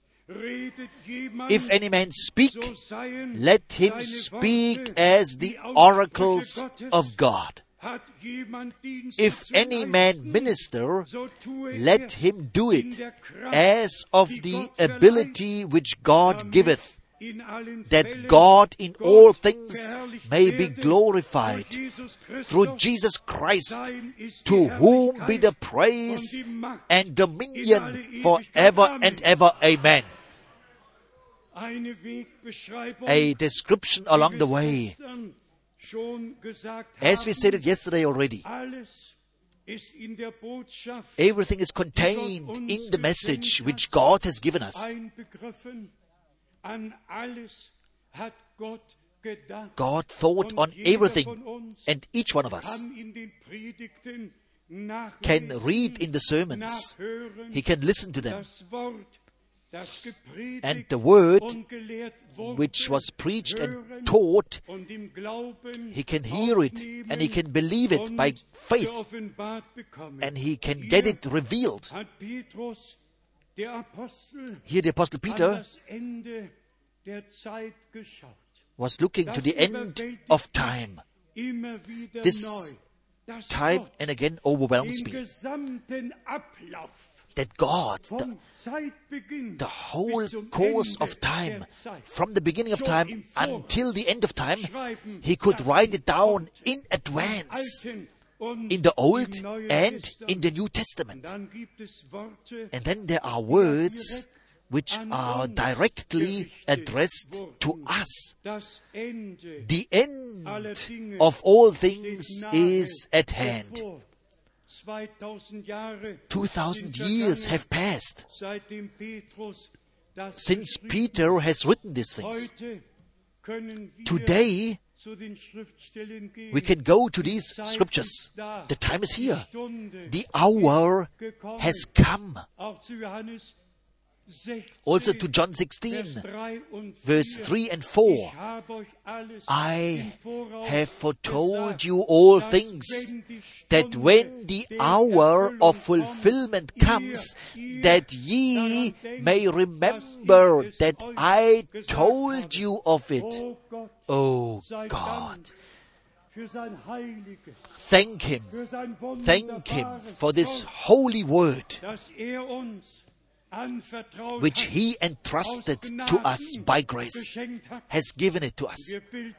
If any man speak, let him speak as the oracles of God. If any man minister, let him do it as of the ability which God giveth, that God in all things may be glorified through Jesus Christ, to whom be the praise and dominion forever and ever. Amen. A description along the way. As we said it yesterday already, everything is contained in the message which God has given us. God thought on everything, and each one of us can read in the sermons. He can listen to them. And the word which was preached and taught, he can hear it and he can believe it by faith, and he can get it revealed. Here the Apostle Peter was looking to the end of time. This time and again overwhelms me. That God, the, the whole course of time, from the beginning of time until the end of time, He could write it down in advance, in the Old and in the New Testament. And then there are words which are directly addressed to us. The end of all things is at hand. Two thousand years have passed since Peter has written these things. Today, we can go to these scriptures. The time is here. The hour has come. Also to John sixteen, verse three and four. I have foretold you all things, that when the hour of fulfillment comes, that ye may remember that I told you of it. Oh God, thank Him, thank Him for this holy word, which He entrusted to us by grace, has given it to us.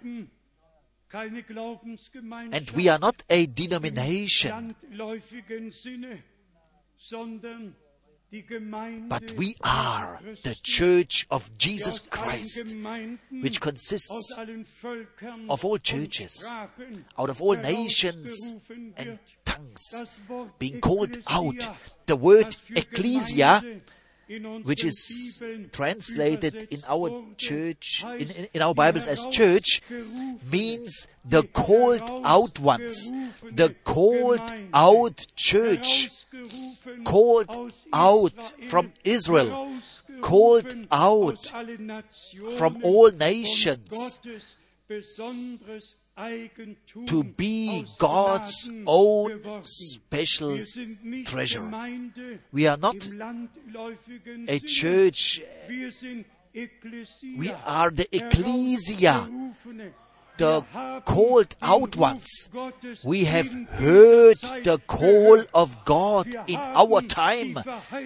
And we are not a denomination, but we are the Church of Jesus Christ, which consists of all churches, out of all nations and tongues, being called out. The word ecclesia, which is translated in our church, in, in, in our Bibles as church, means the called out ones, the called out church, called out from Israel, called out from all nations, to be God's own special treasure. We are not a church, we are the ecclesia, the called out ones. We have heard the call of God in our time.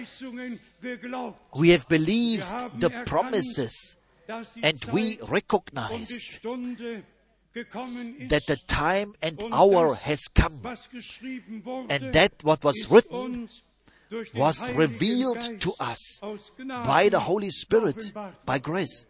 We have believed the promises, and we recognized that the time and hour has come, and that what was written was revealed to us by the Holy Spirit, by grace.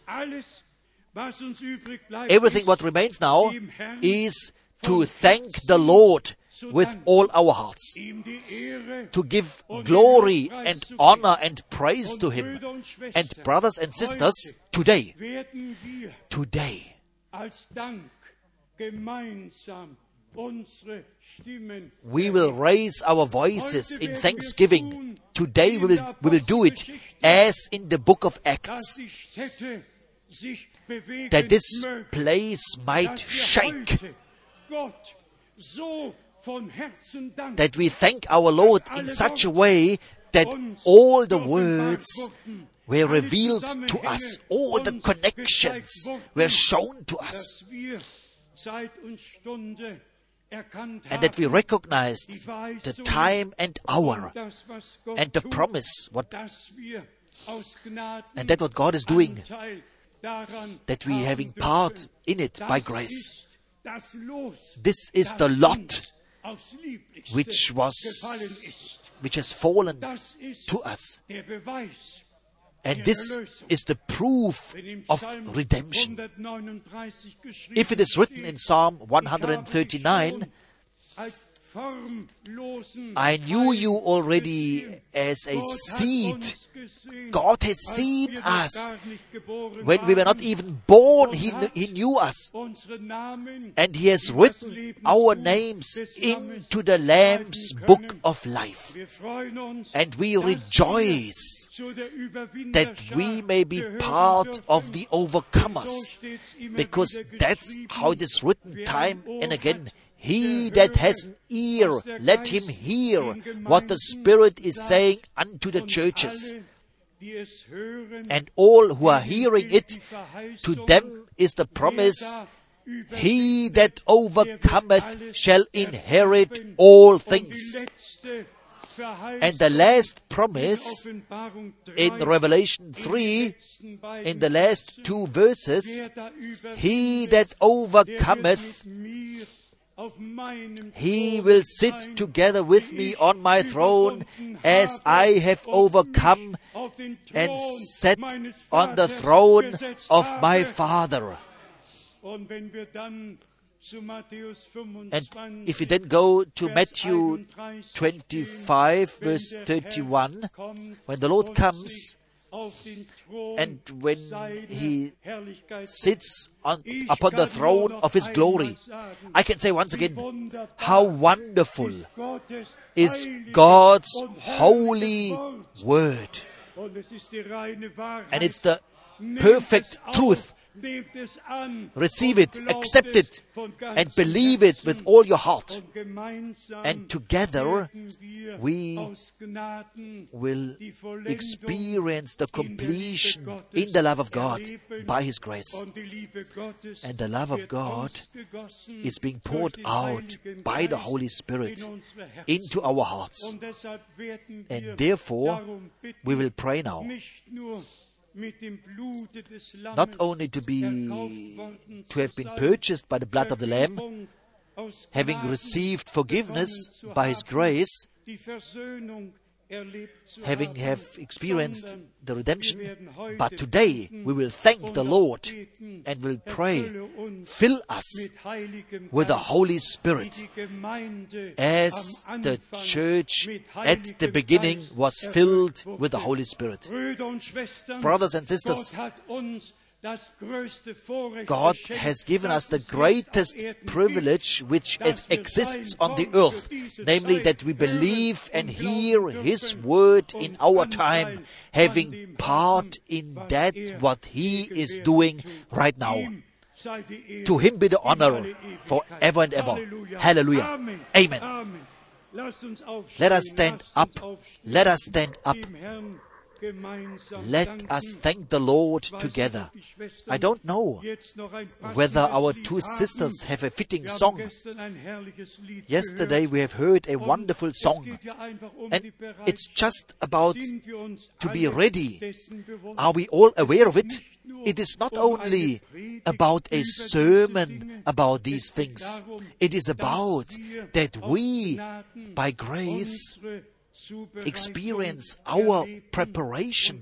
Everything what remains now is to thank the Lord with all our hearts, to give glory and honor and praise to Him. And brothers and sisters, today, today, we will raise our voices in thanksgiving. Today we will, we will do it as in the book of Acts, that this place might shake, that we thank our Lord in such a way that all the words were revealed to us, all the connections were shown to us, and that we recognized the time and hour and the promise, what, and that what God is doing, that we are having part in it by grace. This is the lot which was, which has fallen to us. And this is the proof of redemption. If it is written in Psalm one thirty-nine, I knew you already as a seed. God has seen us. When we were not even born, He, he knew us. And He has written our names into the Lamb's book of life. And we rejoice that we may be part of the overcomers, because that's how it is written time and again. He that has an ear, let him hear what the Spirit is saying unto the churches. And all who are hearing it, to them is the promise, he that overcometh shall inherit all things. And the last promise in Revelation three, in the last two verses, he that overcometh, he will sit together with me on my throne, as I have overcome and sat on the throne of my Father. And if we then go to Matthew twenty-five, verse thirty-one, when the Lord comes, and when He sits on, upon the throne of His glory, I can say once again, how wonderful is God's holy word. And it's the perfect truth. Receive it, accept it, and believe it with all your heart. And together we will experience the completion in the love of God by His grace. And the love of God is being poured out by the Holy Spirit into our hearts. And therefore we will pray now, not only to be to have been purchased by the blood of the Lamb, having received forgiveness by His grace, having have experienced the redemption, but today we will thank the Lord and will pray, fill us with the Holy Spirit, as the church at the beginning was filled with the Holy Spirit. Brothers and sisters, God has given us the greatest privilege which exists on the earth, namely that we believe and hear His word in our time, having part in that what He is doing right now. To Him be the honor forever and ever. Hallelujah. Amen. Let us stand up. Let us stand up. Let us thank the Lord together. I don't know whether our two sisters have a fitting song. Yesterday we have heard a wonderful song, and it's just about to be ready. Are we all aware of it? It is not only about a sermon about these things. It is about that we, by grace, experience our preparation,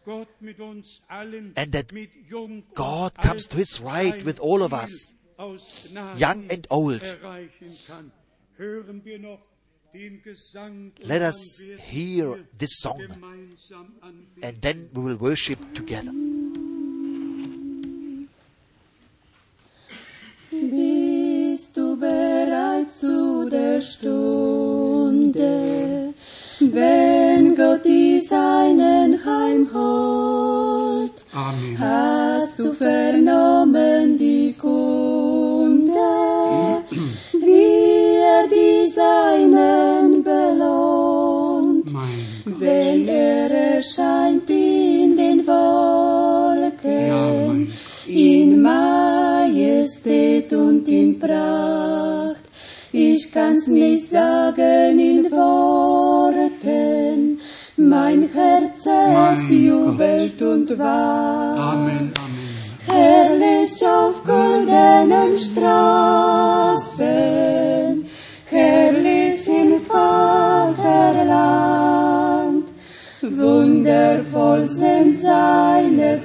and that God comes to His right with all of us, young and old. Let us hear this song, and then we will worship together. Bist du bereit zu der Stunde, wenn Gott die Seinen heimholt? Amen. Hast du vernommen die Kunde, wie er die Seinen belohnt, wenn er erscheint in den Wolken, ja, in Majestät und in Pracht? Ich kann's nicht sagen in Worten, mein Herz es jubelt und wacht. Amen, Amen. Herrlich auf goldenen Straßen, herrlich im Vaterland, wundervoll sind seine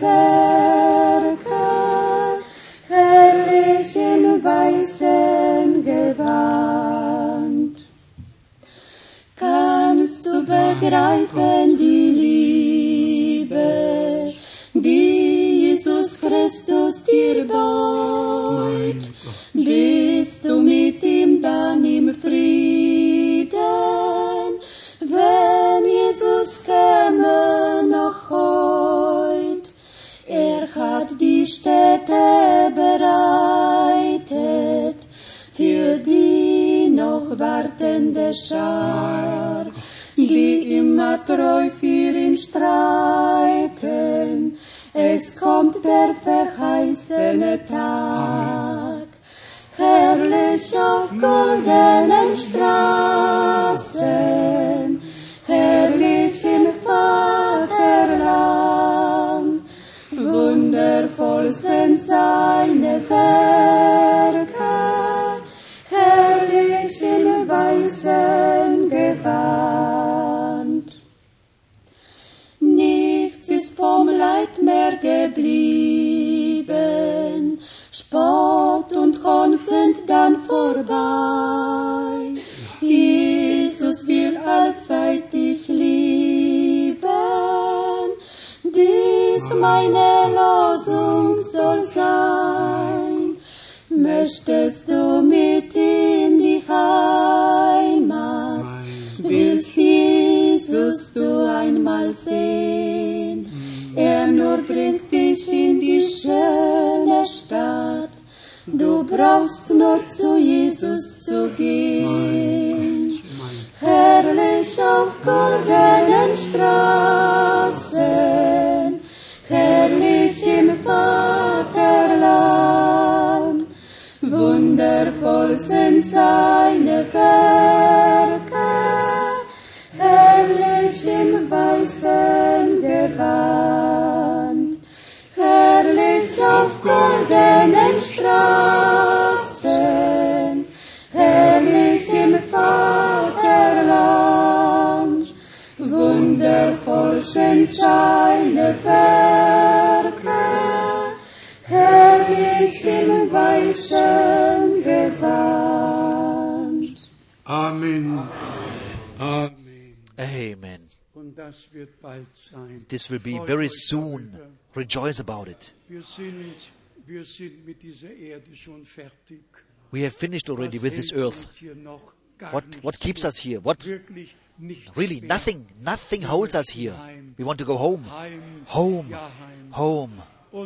Werke, herrlich im weißen Gewand. Kannst du begreifen die Liebe, die Jesus Christus dir beut? Bist du mit ihm dann im Frieden, wenn Jesus käme noch heut? Er hat die Städte bereitet für die noch wartende Schar, die immer treu für ihn streiten. Es kommt der verheißene Tag, herrlich auf goldenen Straßen, herrlich im Vaterland, wundervoll sind seine Werke, herrlich im weißen Gewand. Nichts ist vom Leid mehr geblieben, Spott und Hohn sind dann vorbei. Jesus will allzeit dich lieben, dies meine Losung soll sein. Möchtest du mit in die Heimat, willst Jesus du einmal sehen? Er nur bringt dich in die schöne Stadt, du brauchst nur zu Jesus zu gehen. Herrlich auf goldenen Straßen, herrlich im Vaterland, wundervoll sind seine Werke, herrlich im weißen Gewand. Herrlich auf goldenen Straßen, herrlich im Vaterland, wundervoll sind seine Werke, herrlich im weißen Gewand. Amen. Amen. Amen. This will be very soon. Rejoice about it. We have finished already with this earth. What, what keeps us here? What? Really, nothing. Nothing holds us here. We want to go home. Home. Home.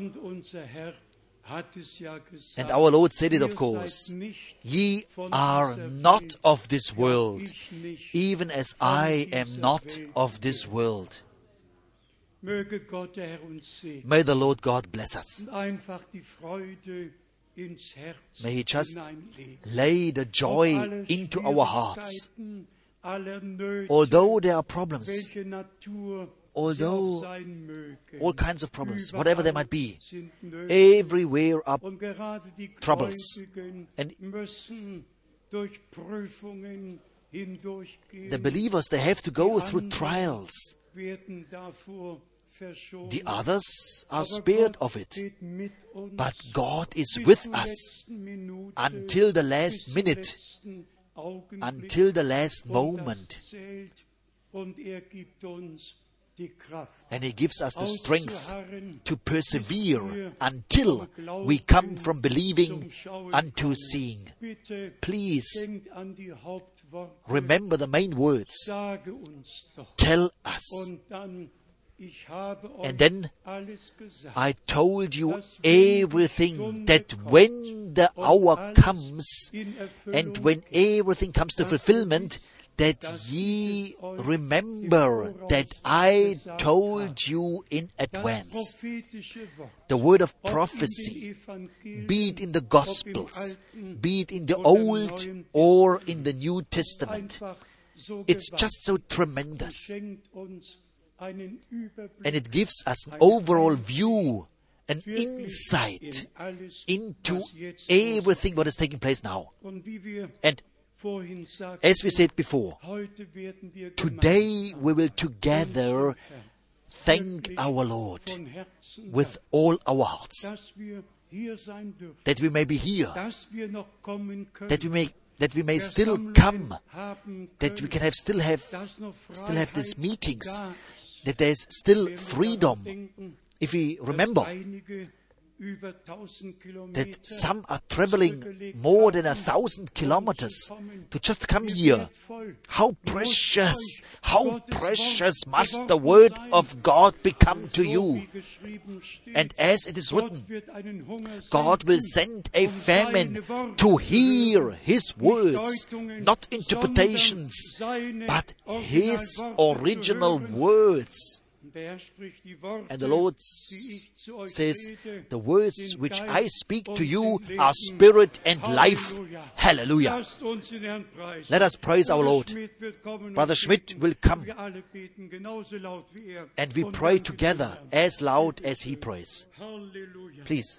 And our Lord said it, of course. Ye are not of this world, even as I am not of this world. May the Lord God bless us. May He just lay the joy into our hearts. Although there are problems, although all kinds of problems, whatever they might be, everywhere are troubles. And the believers, they have to go through trials. The others are spared of it. But God is with us until the last minute, until the last moment. And He gives us the strength to persevere until we come from believing unto seeing. Please remember the main words. Tell us. And then I told you everything, that when the hour comes and when everything comes to fulfillment, that ye remember that I told you in advance. The word of prophecy, be it in the Gospels, be it in the Old or in the New Testament, it's just so tremendous. And it gives us an overall view, an insight into everything what is taking place now. And as we said before, today we will together thank our Lord with all our hearts, that we may be here, that we may that we may still come, that we can have still have still have these meetings, that there is still freedom. If we remember that some are traveling more than a thousand kilometers to just come here. How precious, how precious must the word of God become to you. And as it is written, God will send a famine to hear His words, not interpretations, but His original words. And the Lord says, the words which I speak to you are spirit and life. Hallelujah. Let us praise our Lord. Brother Schmidt will come, and we pray together as loud as he prays. Please.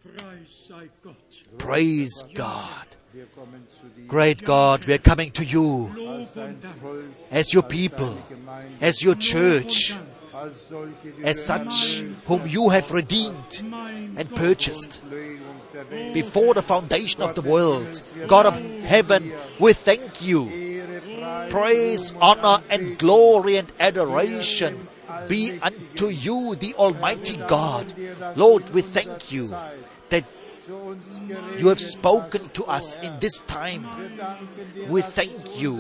Praise God. Great God, we are coming to you as your people, as your church, as such whom you have redeemed and purchased. Before the foundation of the world, God of heaven, we thank you. Praise, honor, and glory and adoration be unto you, the Almighty God. Lord, we thank you that you have spoken to us in this time. We thank you.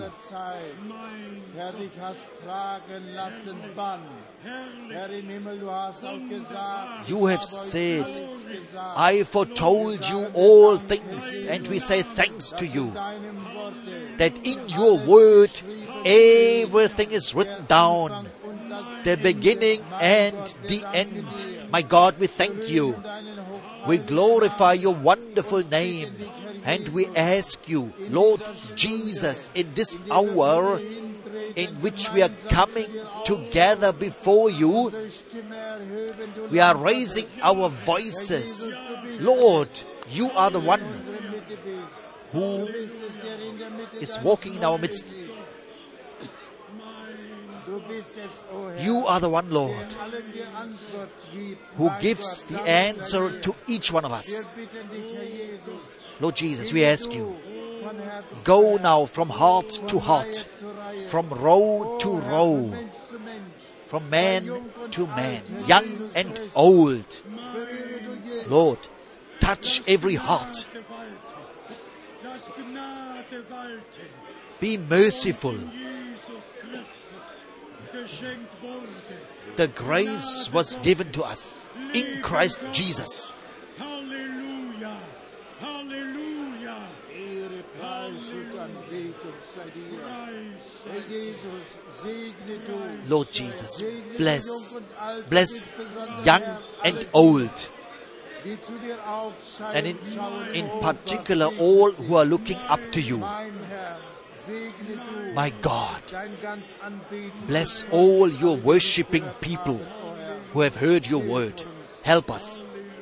You have said, I foretold you all things, and we say thanks to you, that in your word everything is written down, the beginning and the end. My God, we thank you. We glorify your wonderful name, and we ask you, Lord Jesus, in this hour in which we are coming together before you, we are raising our voices. Lord, you are the one who is walking in our midst. You are the one, Lord, who gives the answer to each one of us. Lord Jesus, we ask you, go now from heart to heart, from row to row, from man to man, young and old. Lord, touch every heart. Be merciful. The grace was given to us in Christ Jesus. Halleluja, Halleluja. Ehre, Preis und Anbetung sei dir. Lord Jesus, bless, bless young and old, and in, in particular all who are looking up to you. My God, bless all your worshiping people who have heard your word. Help us.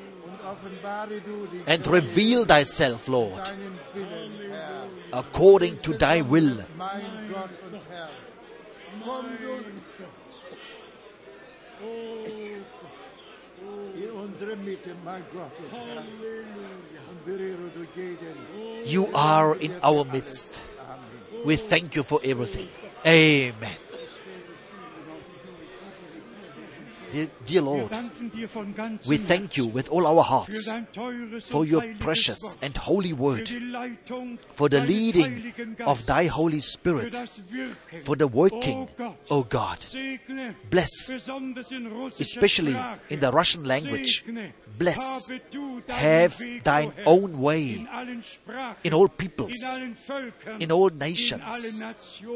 And reveal thyself, Lord, according to thy will. You are in our midst. We thank you for everything. Amen. Dear, dear Lord, we thank you with all our hearts for your precious and holy word, for the leading of thy Holy Spirit, for the working, O God. Bless, especially in the Russian language. Bless, have thine own way in all peoples, in all nations.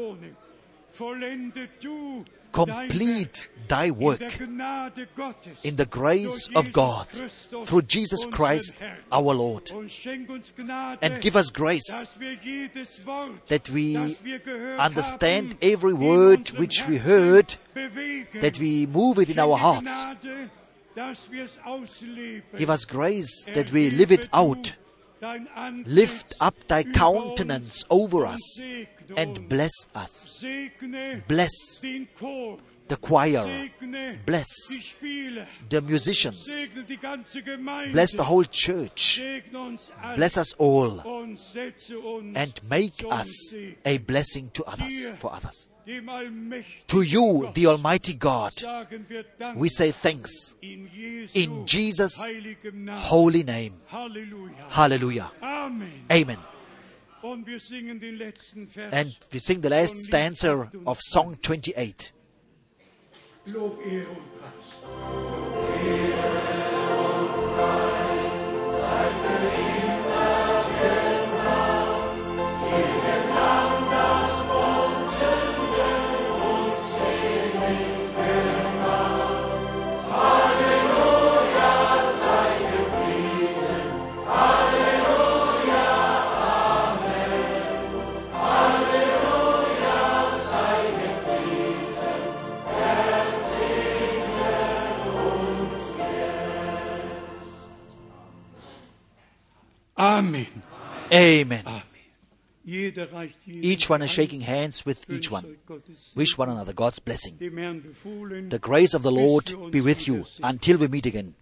Complete thy work in the grace of God through Jesus Christ our Lord. And give us grace that we understand every word which we heard, that we move it in our hearts. Give us grace that we live it out. Lift up thy countenance over us and bless us. Bless the choir. Bless the musicians. Bless the whole church. Bless us all and make us a blessing to others, for others. To you, the Almighty God, we say thanks in Jesus' holy name. Hallelujah. Amen. And we sing the last stanza of Song twenty-eight. Amen. Amen. Each one is shaking hands with each one. Wish one another God's blessing. The grace of the Lord be with you until we meet again.